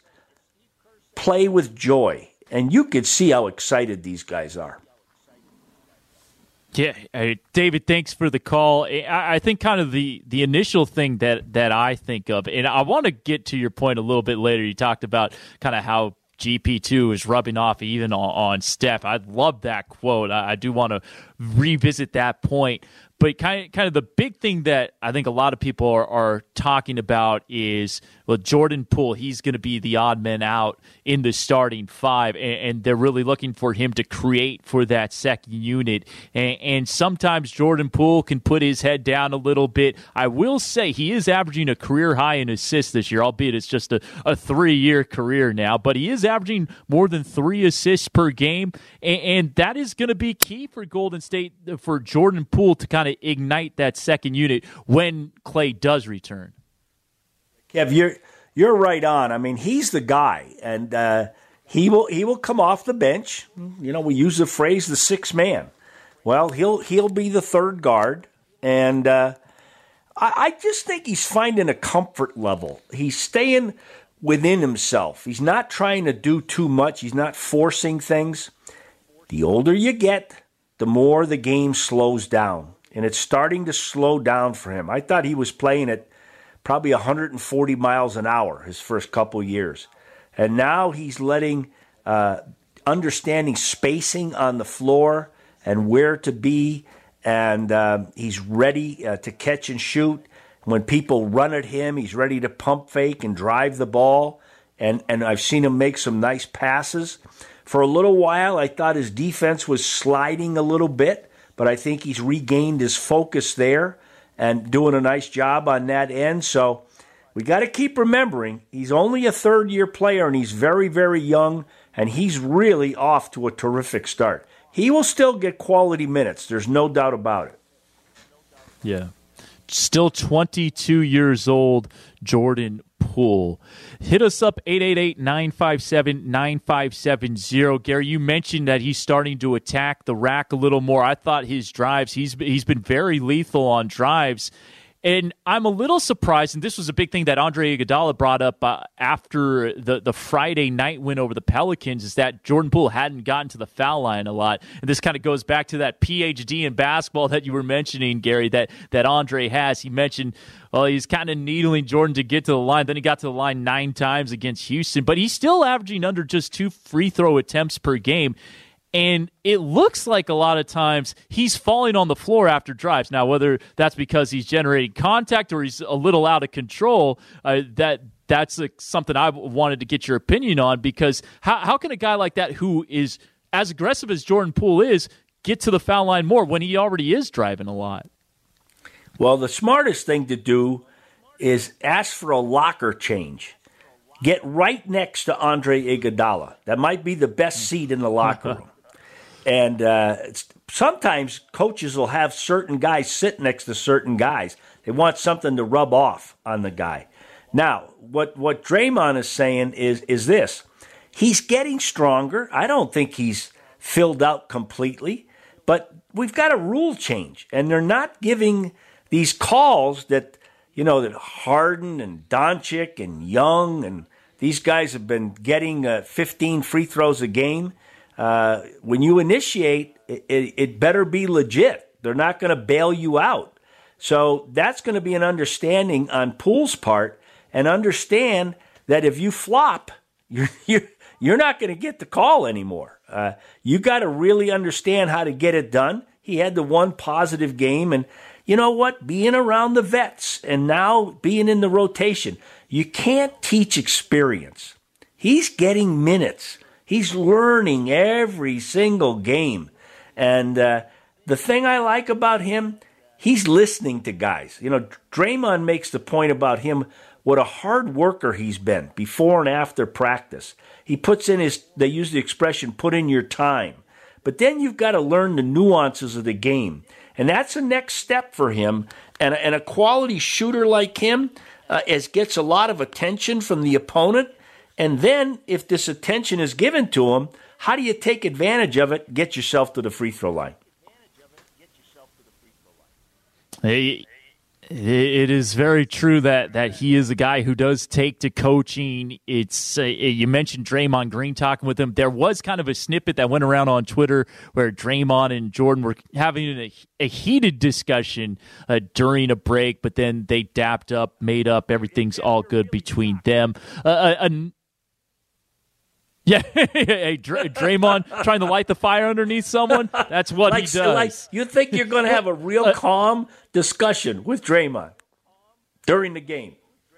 play with joy. And you could see how excited these guys are. Yeah, uh, David, thanks for the call. I, I think kind of the, the initial thing that, that I think of, and I want to get to your point a little bit later. You talked about kind of how G P two is rubbing off even on, on Steph. I love that quote. I, I do want to revisit that point. But kind of, kind of the big thing that I think a lot of people are, are talking about is, well, Jordan Poole, he's going to be the odd man out in the starting five, and, and they're really looking for him to create for that second unit. And, and sometimes Jordan Poole can put his head down a little bit. I will say he is averaging a career high in assists this year, albeit it's just a, a three-year career now, but he is averaging more than three assists per game, and, and that is going to be key for Golden State, for Jordan Poole to kind of ignite that second unit when Klay does return. Kev, you're you're right on. I mean, he's the guy, and uh, he will he will come off the bench. You know, we use the phrase the sixth man. Well, he'll he'll be the third guard, and uh, I, I just think he's finding a comfort level. He's staying within himself. He's not trying to do too much. He's not forcing things. The older you get, the more the game slows down. and it's starting to slow down for him. I thought he was playing at probably one hundred forty miles an hour his first couple years. And now he's letting, uh, understanding spacing on the floor and where to be, and uh, he's ready uh, to catch and shoot. When people run at him, he's ready to pump fake and drive the ball. And, and I've seen him make some nice passes. For a little while, I thought his defense was sliding a little bit, but I think he's regained his focus there and doing a nice job on that end. So we got to keep remembering he's only a third-year player, and he's very, very young, and he's really off to a terrific start. He will still get quality minutes. There's no doubt about it. Yeah. Still twenty-two years old, Jordan Poole. Hit us up, eight eight eight, nine five seven, nine five seven zero. Gary, you mentioned that he's starting to attack the rack a little more. I thought his drives, he's he's been very lethal on drives. And I'm a little surprised, and this was a big thing that Andre Iguodala brought up uh, after the, the Friday night win over the Pelicans, is that Jordan Poole hadn't gotten to the foul line a lot. And this kind of goes back to that P H D in basketball that you were mentioning, Gary, that, that Andre has. He mentioned, well, he's kind of needling Jordan to get to the line. Then he got to the line nine times against Houston, but he's still averaging under just two free throw attempts per game. And it looks like a lot of times he's falling on the floor after drives. Now, whether that's because he's generating contact or he's a little out of control, uh, that that's uh, something I wanted to get your opinion on, because how, how can a guy like that, who is as aggressive as Jordan Poole is, get to the foul line more when he already is driving a lot? Well, the smartest thing to do is ask for a locker change. Get right next to Andre Iguodala. That might be the best seat in the locker room. And uh, sometimes coaches will have certain guys sit next to certain guys. They want something to rub off on the guy. Now, what, what Draymond is saying is, is this. He's getting stronger. I don't think he's filled out completely. But we've got a rule change. And they're not giving these calls that, you know, that Harden and Doncic and Young and these guys have been getting uh, fifteen free throws a game. Uh, when you initiate, it, it, it better be legit. They're not going to bail you out. So that's going to be an understanding on Poole's part, and understand that if you flop, you're you're, you're not going to get the call anymore. Uh, you got to really understand how to get it done. He had the one positive game, and you know what? Being around the vets and now being in the rotation, you can't teach experience. He's getting minutes. He's learning every single game. And uh, the thing I like about him, he's listening to guys. You know, Draymond makes the point about him, what a hard worker he's been before and after practice. He puts in his, they use the expression, put in your time. But then you've got to learn the nuances of the game. And that's the next step for him. And, and a quality shooter like him uh, as gets a lot of attention from the opponent. And then, if this attention is given to him, how do you take advantage of it, get yourself to the free throw line? Hey, it is very true that, that he is a guy who does take to coaching. It's uh, you mentioned Draymond Green talking with him. There was kind of a snippet that went around on Twitter where Draymond and Jordan were having a, a heated discussion uh, during a break, but then they dapped up, made up. Everything's all good between them. Uh, a, a, Yeah, hey, Dr- Draymond trying to light the fire underneath someone. That's what like, he does. Like, you think you're going to have a real calm discussion with Draymond during the game?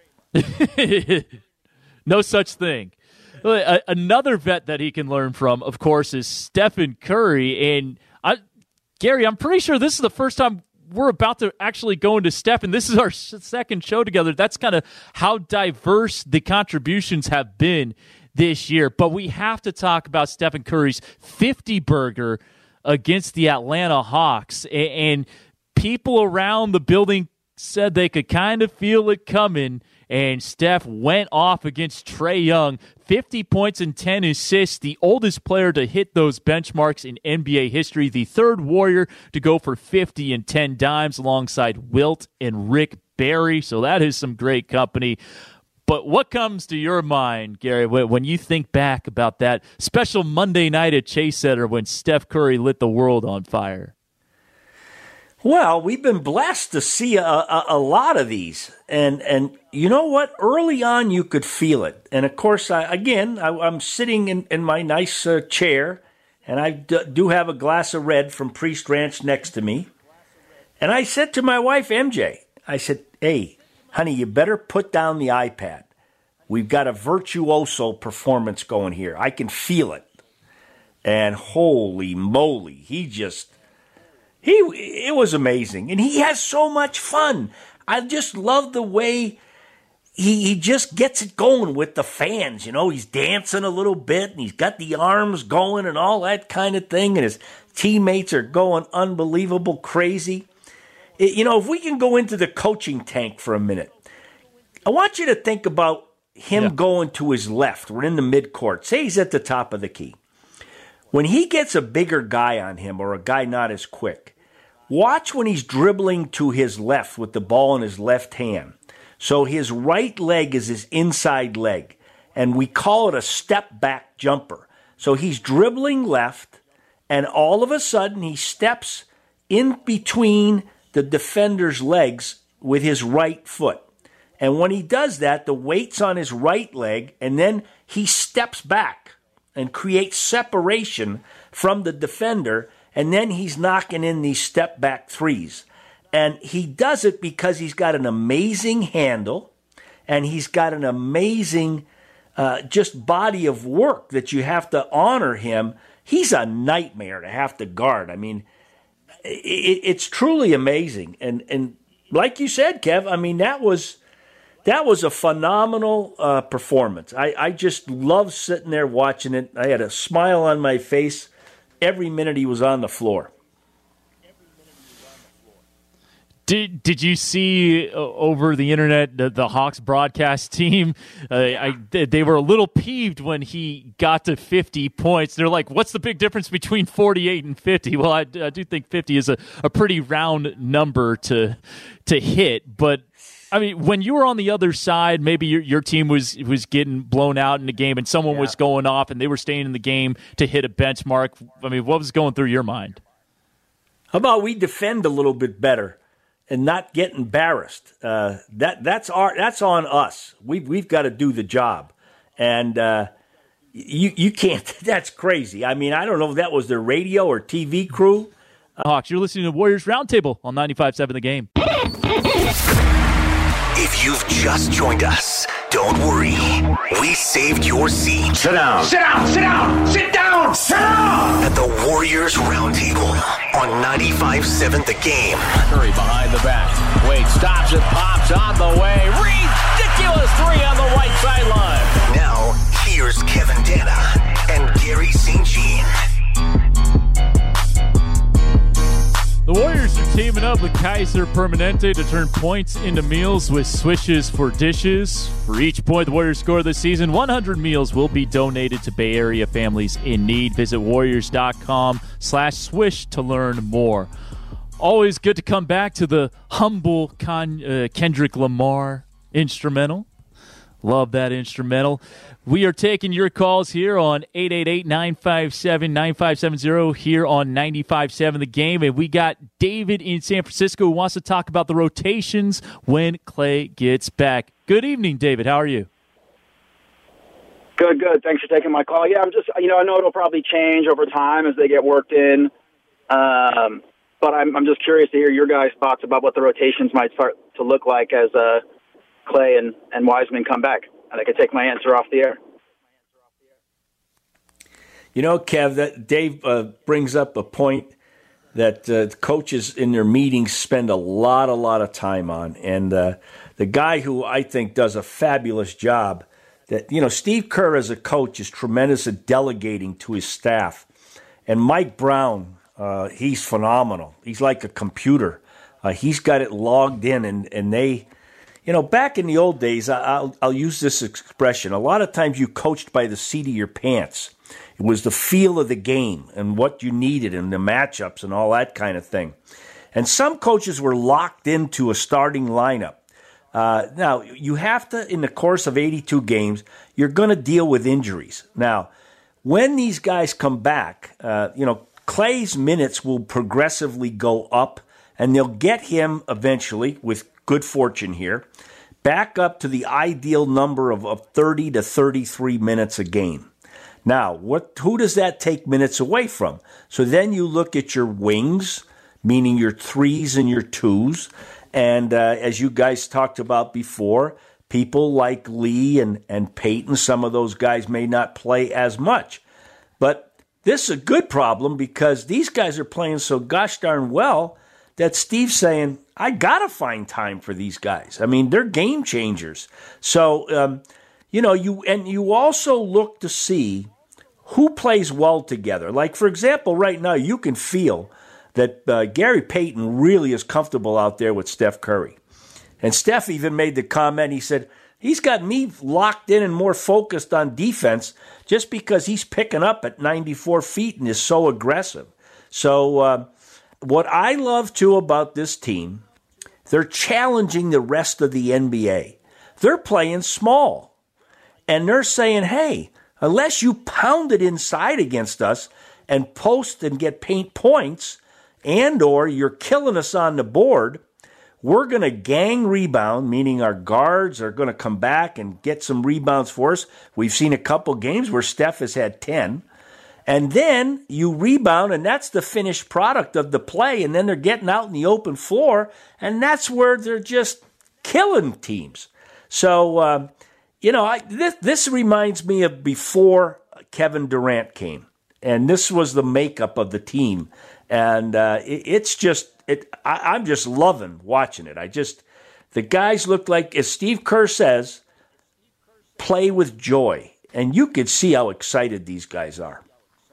No such thing. Uh, another vet that he can learn from, of course, is Stephen Curry. And I, Gary, I'm pretty sure this is the first time we're about to actually go into Steph, and this is our second show together. That's kind of how diverse the contributions have been this year. But we have to talk about Stephen Curry's fifty-burger against the Atlanta Hawks. And people around the building said they could kind of feel it coming, and Steph went off against Trae Young. fifty points and ten assists, the oldest player to hit those benchmarks in N B A history, the third Warrior to go for fifty and ten dimes alongside Wilt and Rick Barry. So that is some great company. But what comes to your mind, Gary, when you think back about that special Monday night at Chase Center when Steph Curry lit the world on fire? Well, we've been blessed to see a, a, a lot of these. And, and you know what? Early on, you could feel it. And, of course, I, again, I, I'm sitting in, in my nice uh, chair, and I d- do have a glass of red from Priest Ranch next to me. And I said to my wife, M J, I said, hey, honey, you better put down the iPad. We've got a virtuoso performance going here. I can feel it. And holy moly, he just... He, it was amazing, and he has so much fun. I just love the way he, he just gets it going with the fans. You know, he's dancing a little bit, and he's got the arms going and all that kind of thing, and his teammates are going unbelievable crazy. It, you know, if we can go into the coaching tank for a minute, I want you to think about him yeah. going to his left. We're in the midcourt. Say he's at the top of the key. When he gets a bigger guy on him or a guy not as quick, watch when he's dribbling to his left with the ball in his left hand. So his right leg is his inside leg, and we call it a step-back jumper. So he's dribbling left, and all of a sudden he steps in between the defender's legs with his right foot. And when he does that, the weight's on his right leg, and then he steps back and create separation from the defender, and then he's knocking in these step-back threes. And he does it because he's got an amazing handle, and he's got an amazing uh, just body of work that you have to honor him. He's a nightmare to have to guard. I mean, it, it's truly amazing. And and like you said, Kev, I mean, that was... That was a phenomenal uh, performance. I, I just loved sitting there watching it. I had a smile on my face every minute he was on the floor. Did Did you see uh, over the internet the, the Hawks broadcast team? Uh, I, they were a little peeved when he got to fifty points. They're like, "What's the big difference between forty-eight and fifty?" Well, I, I do think fifty is a, a pretty round number to to hit, but. I mean, when you were on the other side, maybe your your team was was getting blown out in the game and someone yeah. was going off and they were staying in the game to hit a benchmark. I mean, what was going through your mind? How about we defend a little bit better and not get embarrassed? Uh, that that's our that's on us. We've we've got to do the job, and uh, you you can't. That's crazy. I mean, I don't know if that was their radio or T V crew. Uh, Hawks, you're listening to Warriors Roundtable on ninety-five point seven The Game. If you've just joined us, don't worry. We saved your seat. Sit down. Sit down. Sit down. Sit down. Sit down. At the Warriors Roundtable on ninety-five point seven The Game. Curry behind the back. Wade stops it. Pops on the way. Ridiculous three on the right sideline. Now, here's Kevin Dana and Gary Saint Jean. The Warriors are teaming up with Kaiser Permanente to turn points into meals with Swishes for Dishes. For each point the Warriors score this season, one hundred meals will be donated to Bay Area families in need. Visit warriors.com slash swish to learn more. Always good to come back to the humble Con- uh, Kendrick Lamar instrumental. Love that instrumental. We are taking your calls here on eight eight eight, nine five seven, nine five seven zero here on ninety-five point seven The Game. And we got David in San Francisco who wants to talk about the rotations when Clay gets back. Good evening, David. How are you? Good, good. Thanks for taking my call. Yeah, I'm just, you know, I know it'll probably change over time as they get worked in. Um, but I'm, I'm just curious to hear your guys' thoughts about what the rotations might start to look like as uh, Clay and, and Wiseman come back. And I could take my answer off the air. You know, Kev, that Dave uh, brings up a point that uh, coaches in their meetings spend a lot, a lot of time on. And uh, the guy who I think does a fabulous job, that, you know, Steve Kerr as a coach is tremendous at delegating to his staff. And Mike Brown, uh, he's phenomenal. He's like a computer. Uh, he's got it logged in, and, and they... You know, back in the old days, I'll, I'll use this expression. A lot of times you coached by the seat of your pants. It was the feel of the game and what you needed and the matchups and all that kind of thing. And some coaches were locked into a starting lineup. Uh, now, you have to, in the course of eighty-two games, you're going to deal with injuries. Now, when these guys come back, uh, you know, Clay's minutes will progressively go up and they'll get him eventually, with good fortune here, back up to the ideal number of, of thirty to thirty-three minutes a game. Now, what? Who does that take minutes away from? So then you look at your wings, meaning your threes and your twos, and uh, as you guys talked about before, people like Lee and, and Peyton, some of those guys may not play as much. But this is a good problem because these guys are playing so gosh darn well that Steve's saying, I got to find time for these guys. I mean, they're game changers. So, um, you know, you and you also look to see who plays well together. Like, for example, right now you can feel that uh, Gary Payton really is comfortable out there with Steph Curry. And Steph even made the comment, he said, he's got me locked in and more focused on defense just because he's picking up at ninety-four feet and is so aggressive. So uh, what I love, too, about this team, they're challenging the rest of the N B A. They're playing small. And they're saying, hey, unless you pound it inside against us and post and get paint points, and or you're killing us on the board, we're going to gang rebound, meaning our guards are going to come back and get some rebounds for us. We've seen a couple games where Steph has had ten. And then you rebound, and that's the finished product of the play. And then they're getting out in the open floor, and that's where they're just killing teams. So, um, you know, I, this, this reminds me of before Kevin Durant came. And this was the makeup of the team. And uh, it, it's just, it, I, I'm just loving watching it. I just, the guys look like, as Steve Kerr says, play with joy. And you could see how excited these guys are.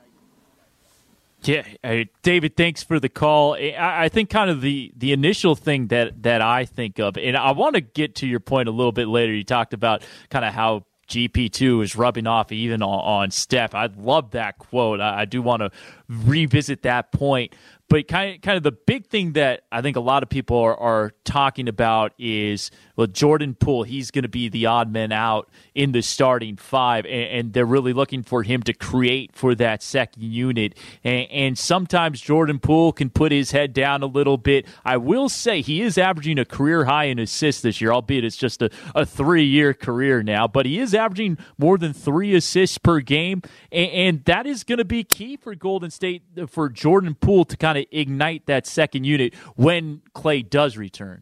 Yeah, uh, David, thanks for the call. I, I think kind of the, the initial thing that, that I think of, and I want to get to your point a little bit later. You talked about kind of how G P two is rubbing off even on, on Steph. I love that quote. I, I do want to revisit that point. But kind of, kind of the big thing that I think a lot of people are, are talking about is, well, Jordan Poole, he's going to be the odd man out in the starting five, and, and they're really looking for him to create for that second unit. And, and sometimes Jordan Poole can put his head down a little bit. I will say he is averaging a career high in assists this year, albeit it's just a, a three-year career now, but he is averaging more than three assists per game, and, and that is going to be key for Golden State, for Jordan Poole to kind of ignite that second unit when Clay does return.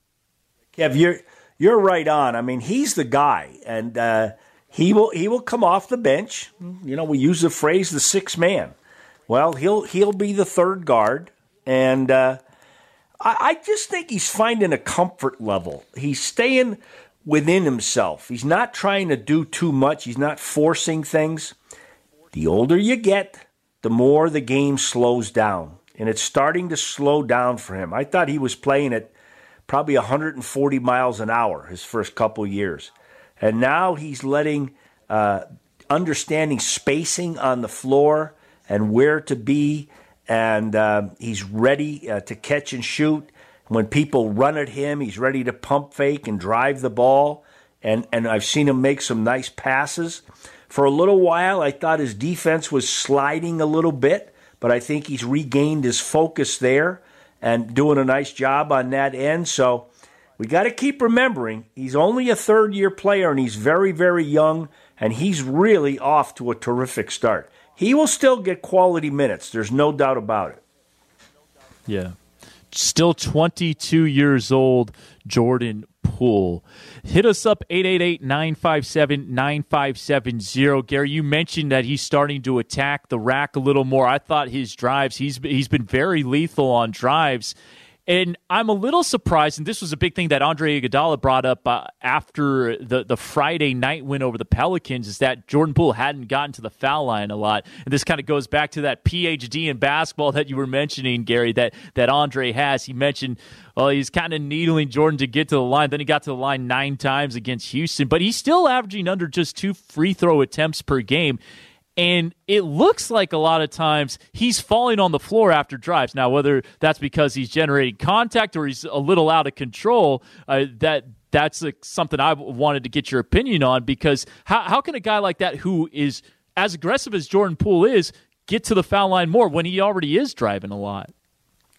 Kev, you're you're right on. I mean, he's the guy, and uh, he will he will come off the bench. You know, we use the phrase the sixth man. Well, he'll he'll be the third guard, and uh, I, I just think he's finding a comfort level. He's staying within himself. He's not trying to do too much. He's not forcing things. The older you get, the more the game slows down. And it's starting to slow down for him. I thought he was playing at probably one hundred forty miles an hour his first couple years. And now he's letting, uh, understanding spacing on the floor and where to be. And uh, he's ready uh, to catch and shoot. When people run at him, he's ready to pump fake and drive the ball. And, and I've seen him make some nice passes. For a little while, I thought his defense was sliding a little bit. But I think he's regained his focus there and doing a nice job on that end. So we got to keep remembering he's only a third-year player, and he's very, very young, and he's really off to a terrific start. He will still get quality minutes. There's no doubt about it. Yeah. Still twenty-two years old, Jordan Poole. Hit us up, eight eight eight, nine five seven, nine five seven zero. Gary, you mentioned that he's starting to attack the rack a little more. I thought his drives, he's he's been very lethal on drives. And I'm a little surprised, and this was a big thing that Andre Iguodala brought up uh, after the, the Friday night win over the Pelicans, is that Jordan Poole hadn't gotten to the foul line a lot. And this kind of goes back to that P H D in basketball that you were mentioning, Gary, that, that Andre has. He mentioned, well, he's kind of needling Jordan to get to the line. Then he got to the line nine times against Houston, but he's still averaging under just two free throw attempts per game. And it looks like a lot of times he's falling on the floor after drives. Now, whether that's because he's generating contact or he's a little out of control, uh, that that's uh, something I wanted to get your opinion on, because how, how can a guy like that, who is as aggressive as Jordan Poole is, get to the foul line more when he already is driving a lot?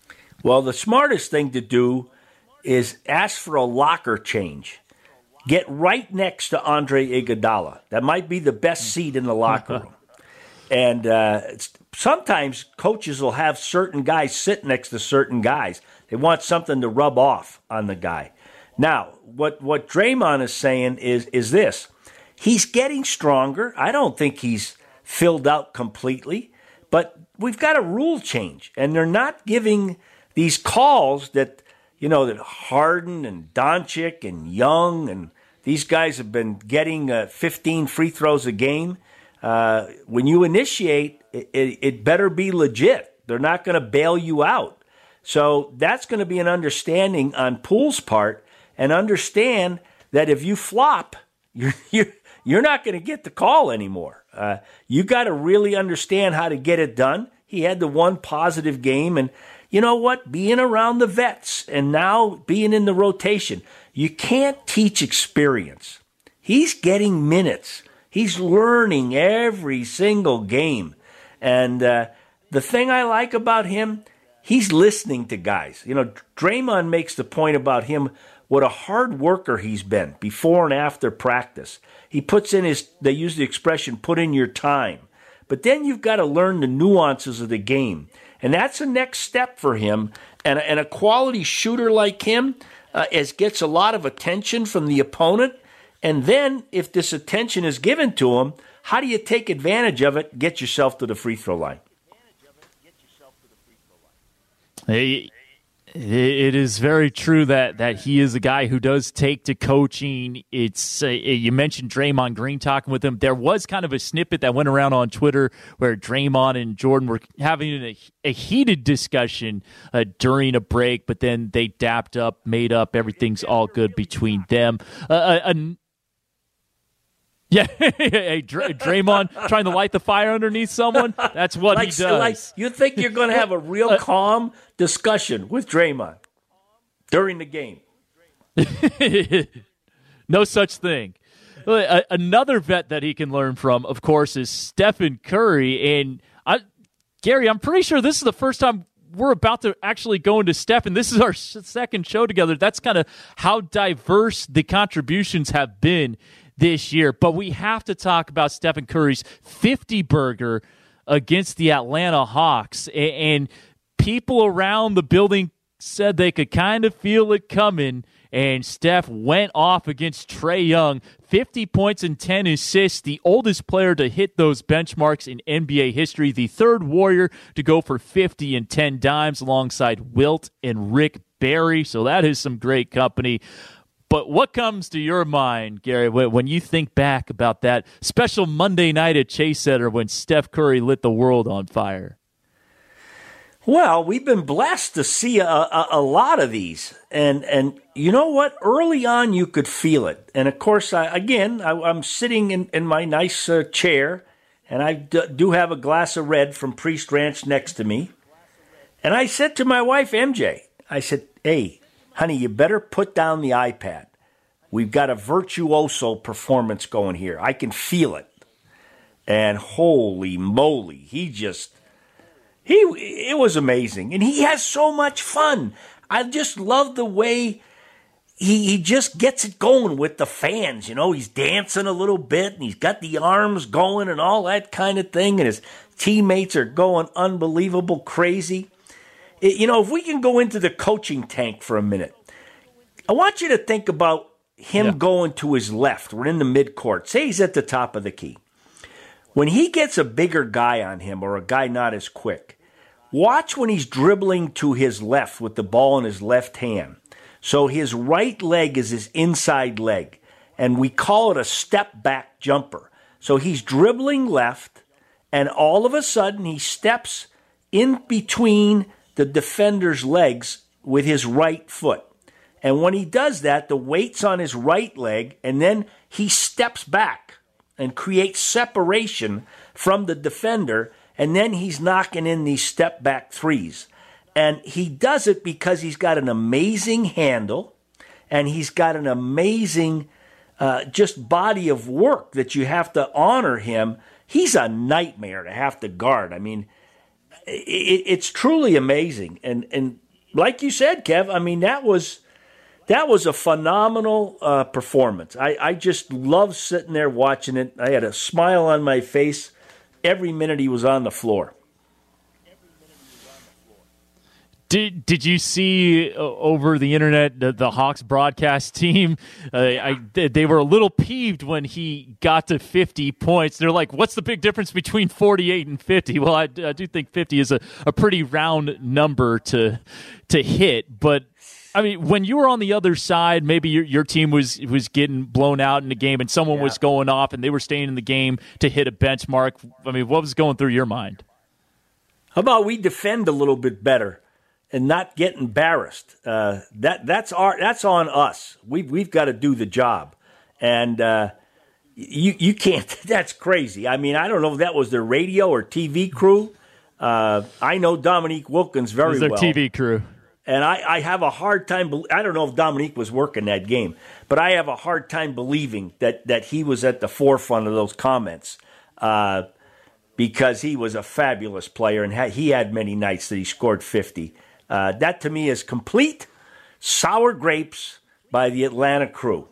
Well, the smartest thing to do is ask for a locker change. Get right next to Andre Iguodala. That might be the best seat in the locker room. And uh, sometimes coaches will have certain guys sit next to certain guys. They want something to rub off on the guy. Now, what, what Draymond is saying is, is this. He's getting stronger. I don't think he's filled out completely. But we've got a rule change. And they're not giving these calls that, you know, that Harden and Doncic and Young and these guys have been getting uh, fifteen free throws a game. Uh, when you initiate, it, it, it better be legit. They're not going to bail you out. So that's going to be an understanding on Poole's part, and understand that if you flop, you're you're, you're not going to get the call anymore. Uh, you got to really understand how to get it done. He had the one positive game, and you know what? Being around the vets and now being in the rotation, you can't teach experience. He's getting minutes. He's learning every single game. And uh, the thing I like about him, he's listening to guys. You know, Draymond makes the point about him, what a hard worker he's been before and after practice. He puts in his, they use the expression, put in your time. But then you've got to learn the nuances of the game. And that's the next step for him. And, and a quality shooter like him uh, as gets a lot of attention from the opponent. And then if this attention is given to him, how do you take advantage of it, get yourself to the free throw line? Hey, it is very true that, that he is a guy who does take to coaching. It's uh, you mentioned Draymond Green talking with him. There was kind of a snippet that went around on Twitter where Draymond and Jordan were having a, a heated discussion uh, during a break, but then they dapped up, made up. Everything's all good between them. Uh, a, a, Yeah, hey, Dr- Draymond trying to light the fire underneath someone. That's what like, he does. Like, you think you're going to have a real calm discussion with Draymond during the game? No such thing. Another vet that he can learn from, of course, is Stephen Curry. And I, Gary, I'm pretty sure this is the first time we're about to actually go into Stephen. This is our second show together. That's kind of how diverse the contributions have been this year. But we have to talk about Stephen Curry's fifty-burger against the Atlanta Hawks. And people around the building said they could kind of feel it coming. And Steph went off against Trae Young. fifty points and ten assists, the oldest player to hit those benchmarks in N B A history. The third Warrior to go for fifty and ten dimes alongside Wilt and Rick Barry. So that is some great company. But what comes to your mind, Gary, when you think back about that special Monday night at Chase Center when Steph Curry lit the world on fire? Well, we've been blessed to see a, a, a lot of these. And, and you know what? Early on, you could feel it. And, of course, I, again, I, I'm sitting in, in my nice uh, chair, and I d- do have a glass of red from Priest Ranch next to me. And I said to my wife, M J, I said, hey, honey, you better put down the iPad. We've got a virtuoso performance going here. I can feel it. And holy moly, he just, he, it was amazing. And he has so much fun. I just love the way he, he just gets it going with the fans. You know, he's dancing a little bit and he's got the arms going and all that kind of thing. And his teammates are going unbelievable crazy. It, you know, if we can go into the coaching tank for a minute, I want you to think about him yeah. going to his left. We're in the midcourt. Say he's at the top of the key. When he gets a bigger guy on him or a guy not as quick, watch when he's dribbling to his left with the ball in his left hand. So his right leg is his inside leg, and we call it a step-back jumper. So he's dribbling left, and all of a sudden he steps in between the defender's legs with his right foot. And when he does that, the weight's on his right leg, and then he steps back and creates separation from the defender, and then he's knocking in these step-back threes. And he does it because he's got an amazing handle, and he's got an amazing uh, just body of work that you have to honor him. He's a nightmare to have to guard. I mean, it, it's truly amazing. And, and like you said, Kev, I mean, that was that was a phenomenal uh, performance. I, I just loved sitting there watching it. I had a smile on my face every minute he was on the floor. Did Did you see uh, over the internet the, the Hawks broadcast team? Uh, I they were a little peeved when he got to fifty points. They're like, "What's the big difference between forty-eight and fifty?" Well, I, I do think fifty is a, a pretty round number to to hit. But I mean, when you were on the other side, maybe your your team was was getting blown out in the game, and someone yeah. was going off, and they were staying in the game to hit a benchmark. I mean, what was going through your mind? How about we defend a little bit better and not get embarrassed? Uh, that that's our that's on us. We've we've got to do the job, and uh, you you can't. That's crazy. I mean, I don't know if that was their radio or T V crew. Uh, I know Dominique Wilkins very it was their well. T V crew, and I, I have a hard time. I don't know if Dominique was working that game, but I have a hard time believing that that he was at the forefront of those comments. Uh, because he was a fabulous player, and ha- he had many nights that he scored fifty. Uh, that, to me, is complete sour grapes by the Atlanta crew.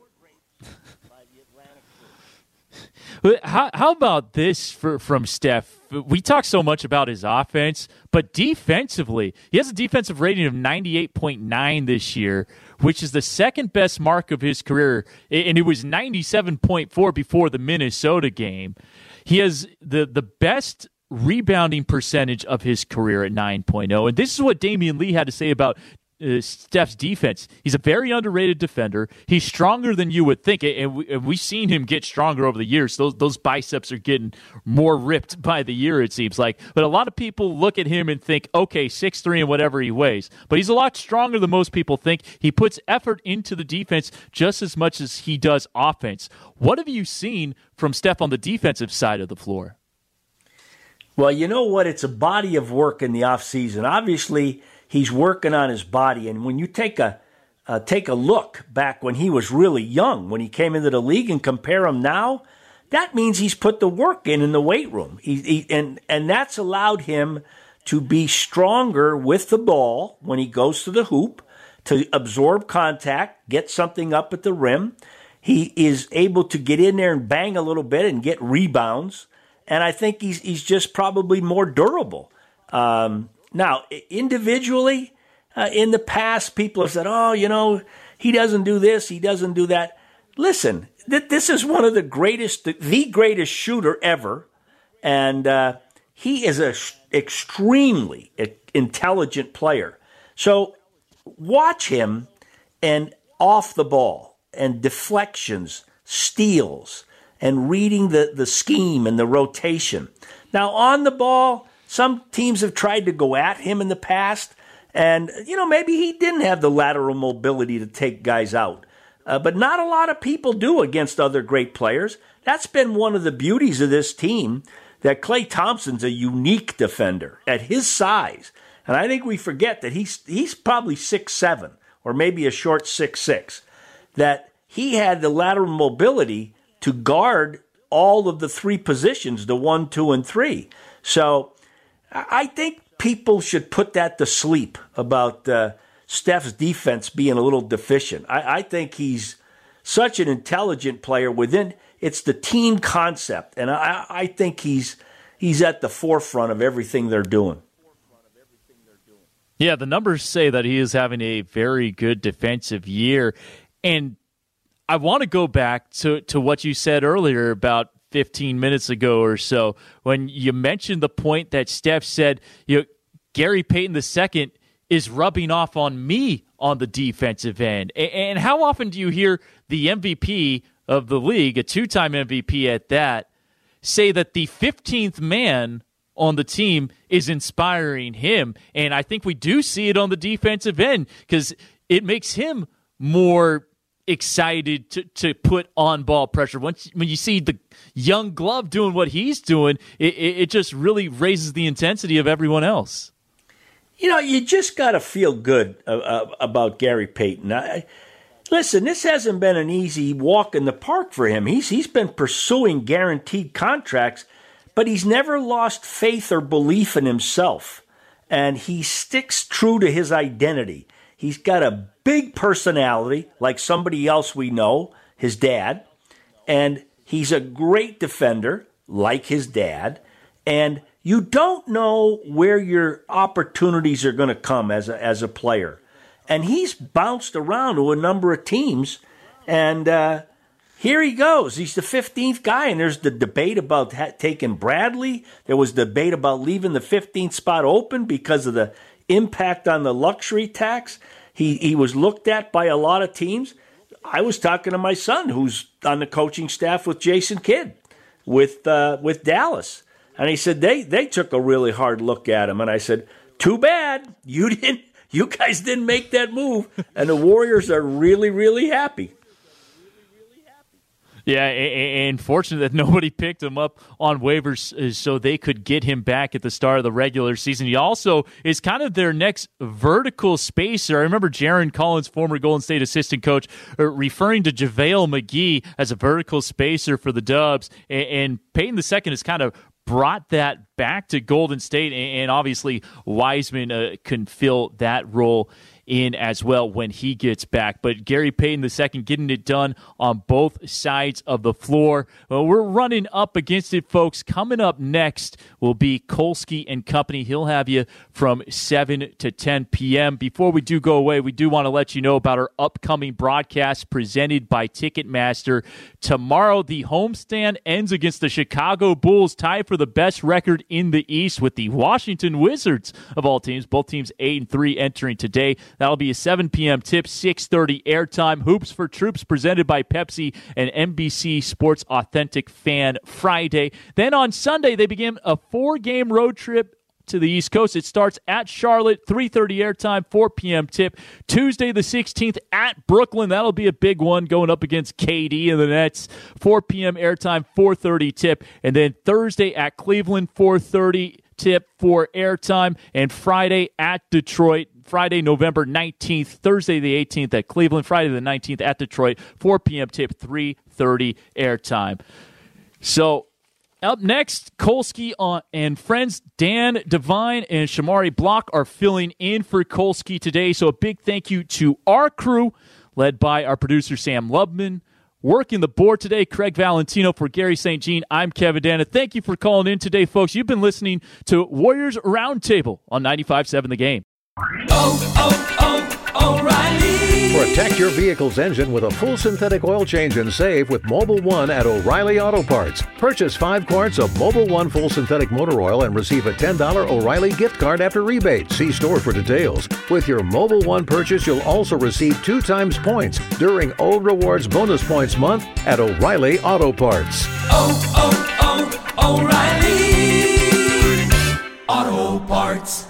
How, how about this for, from Steph? We talk so much about his offense, but defensively, he has a defensive rating of ninety-eight point nine this year, which is the second best mark of his career, and it was ninety-seven point four before the Minnesota game. He has the, the best rebounding percentage of his career at nine point oh. And this is what Damian Lee had to say about uh, Steph's defense. He's a very underrated defender. He's stronger than you would think. And, we, and we've seen him get stronger over the years. Those, those biceps are getting more ripped by the year, it seems like. But a lot of people look at him and think, okay, six three and whatever he weighs. But he's a lot stronger than most people think. He puts effort into the defense just as much as he does offense. What have you seen from Steph on the defensive side of the floor? Well, you know what? It's a body of work in the offseason. Obviously, he's working on his body. And when you take a uh, take a look back when he was really young, when he came into the league, and compare him now, that means he's put the work in in the weight room. He, he, and, and that's allowed him to be stronger with the ball when he goes to the hoop, to absorb contact, get something up at the rim. He is able to get in there and bang a little bit and get rebounds. And I think he's he's just probably more durable. Um, now, individually, uh, in the past, people have said, oh, you know, he doesn't do this, he doesn't do that. Listen, th- this is one of the greatest, the greatest shooter ever. And uh, he is an sh- extremely intelligent player. So watch him and off the ball and deflections, steals, and reading the, the scheme and the rotation. Now, on the ball, some teams have tried to go at him in the past, and, you know, maybe he didn't have the lateral mobility to take guys out. Uh, but not a lot of people do against other great players. That's been one of the beauties of this team, that Klay Thompson's a unique defender at his size. And I think we forget that he's he's probably six seven, or maybe a short six six, that he had the lateral mobility to guard all of the three positions, the one, two, and three. So I think people should put that to sleep about uh, Steph's defense being a little deficient. I, I think he's such an intelligent player within. It's the team concept, and I, I think he's he's at the forefront of everything they're doing. Yeah, the numbers say that he is having a very good defensive year. And I want to go back to, to what you said earlier about fifteen minutes ago or so, when you mentioned the point that Steph said, you know, Gary Payton the second is rubbing off on me on the defensive end. And how often do you hear the M V P of the league, a two-time M V P at that, say that the fifteenth man on the team is inspiring him? And I think we do see it on the defensive end, because it makes him more excited to, to put on-ball pressure. Once when you see the young Glove doing what he's doing, it, it, it just really raises the intensity of everyone else. You know, you just got to feel good uh, uh, about Gary Payton. I, listen, this hasn't been an easy walk in the park for him. He's he's been pursuing guaranteed contracts, but he's never lost faith or belief in himself. and he sticks true to his identity. He's got a big personality, like somebody else we know, his dad, and he's a great defender, like his dad, and you don't know where your opportunities are going to come as a, as a player. And he's bounced around to a number of teams, and uh, here he goes. He's the fifteenth guy, and there's the debate about ha- taking Bradley. There was debate about leaving the fifteenth spot open because of the impact on the luxury tax. He he was looked at by a lot of teams. I was talking to my son, who's on the coaching staff with Jason Kidd, with uh, with Dallas, and he said they they took a really hard look at him. And I said, too bad you didn't. You guys didn't make that move, and the Warriors are really, really happy. Yeah, and fortunate that nobody picked him up on waivers so they could get him back at the start of the regular season. He also is kind of their next vertical spacer. I remember Jaron Collins, former Golden State assistant coach, referring to JaVale McGee as a vertical spacer for the Dubs, and Peyton the Second has kind of brought that back to Golden State, and obviously Wiseman uh, can fill that role in as well when he gets back. But Gary Payton the Second getting it done on both sides of the floor. Well, we're running up against it, folks. Coming up next will be Kolsky and Company. He'll have you from seven to ten p.m. Before we do go away, we do want to let you know about our upcoming broadcast presented by Ticketmaster. Tomorrow, the homestand ends against the Chicago Bulls, tied for the best record in the East with the Washington Wizards of all teams. Both teams eight and three entering today. That'll be a seven p.m. tip, six thirty airtime. Hoops for Troops presented by Pepsi and N B C Sports Authentic Fan Friday. Then on Sunday, they begin a four-game road trip to the East Coast. It starts at Charlotte, three thirty airtime, four p.m. tip. Tuesday the sixteenth at Brooklyn. That'll be a big one going up against K D and the Nets. four p.m. airtime, four thirty tip. And then Thursday at Cleveland, four thirty tip for airtime. And Friday at Detroit. Friday, November nineteenth, Thursday the eighteenth at Cleveland, Friday the nineteenth at Detroit, four p.m. tip, three thirty airtime. So up next, Kolsky on, and friends Dan Devine and Shamari Block are filling in for Kolsky today. So a big thank you to our crew, led by our producer Sam Lubman. Working the board today, Craig Valentino. For Gary Saint Jean, I'm Kevin Dana. Thank you for calling in today, folks. You've been listening to Warriors Roundtable on ninety-five point seven The Game. Oh, oh, oh, O'Reilly. Protect your vehicle's engine with a full synthetic oil change and save with Mobil one at O'Reilly Auto Parts. Purchase five quarts of Mobil one full synthetic motor oil and receive a ten dollars O'Reilly gift card after rebate. See store for details. With your Mobil one purchase, you'll also receive two times points during O Rewards Bonus Points Month at O'Reilly Auto Parts. Oh, oh, oh, O'Reilly Auto Parts.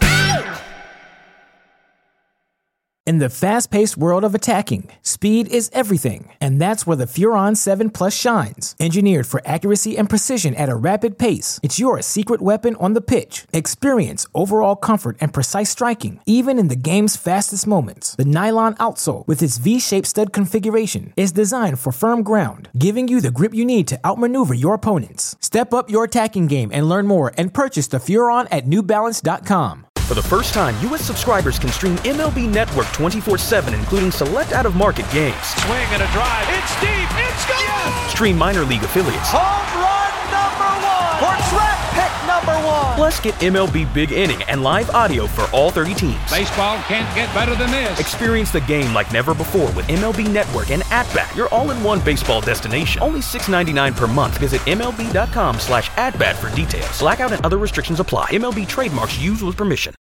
In the fast-paced world of attacking, speed is everything, and that's where the Furon seven Plus shines. Engineered for accuracy and precision at a rapid pace, it's your secret weapon on the pitch. Experience overall comfort and precise striking, even in the game's fastest moments. The nylon outsole, with its V-shaped stud configuration, is designed for firm ground, giving you the grip you need to outmaneuver your opponents. Step up your attacking game and learn more and purchase the Furon at New Balance dot com. For the first time, U S subscribers can stream M L B Network twenty-four seven, including select out-of-market games. Swing and a drive. It's deep. It's gone. Yes! Stream minor league affiliates. Home run number one. Or draft pick number one. Plus, get M L B Big Inning and live audio for all thirty teams. Baseball can't get better than this. Experience the game like never before with M L B Network and At-Bat, your all-in-one baseball destination. Only six ninety-nine per month. Visit MLB.com slash at-bat for details. Blackout and other restrictions apply. M L B trademarks used with permission.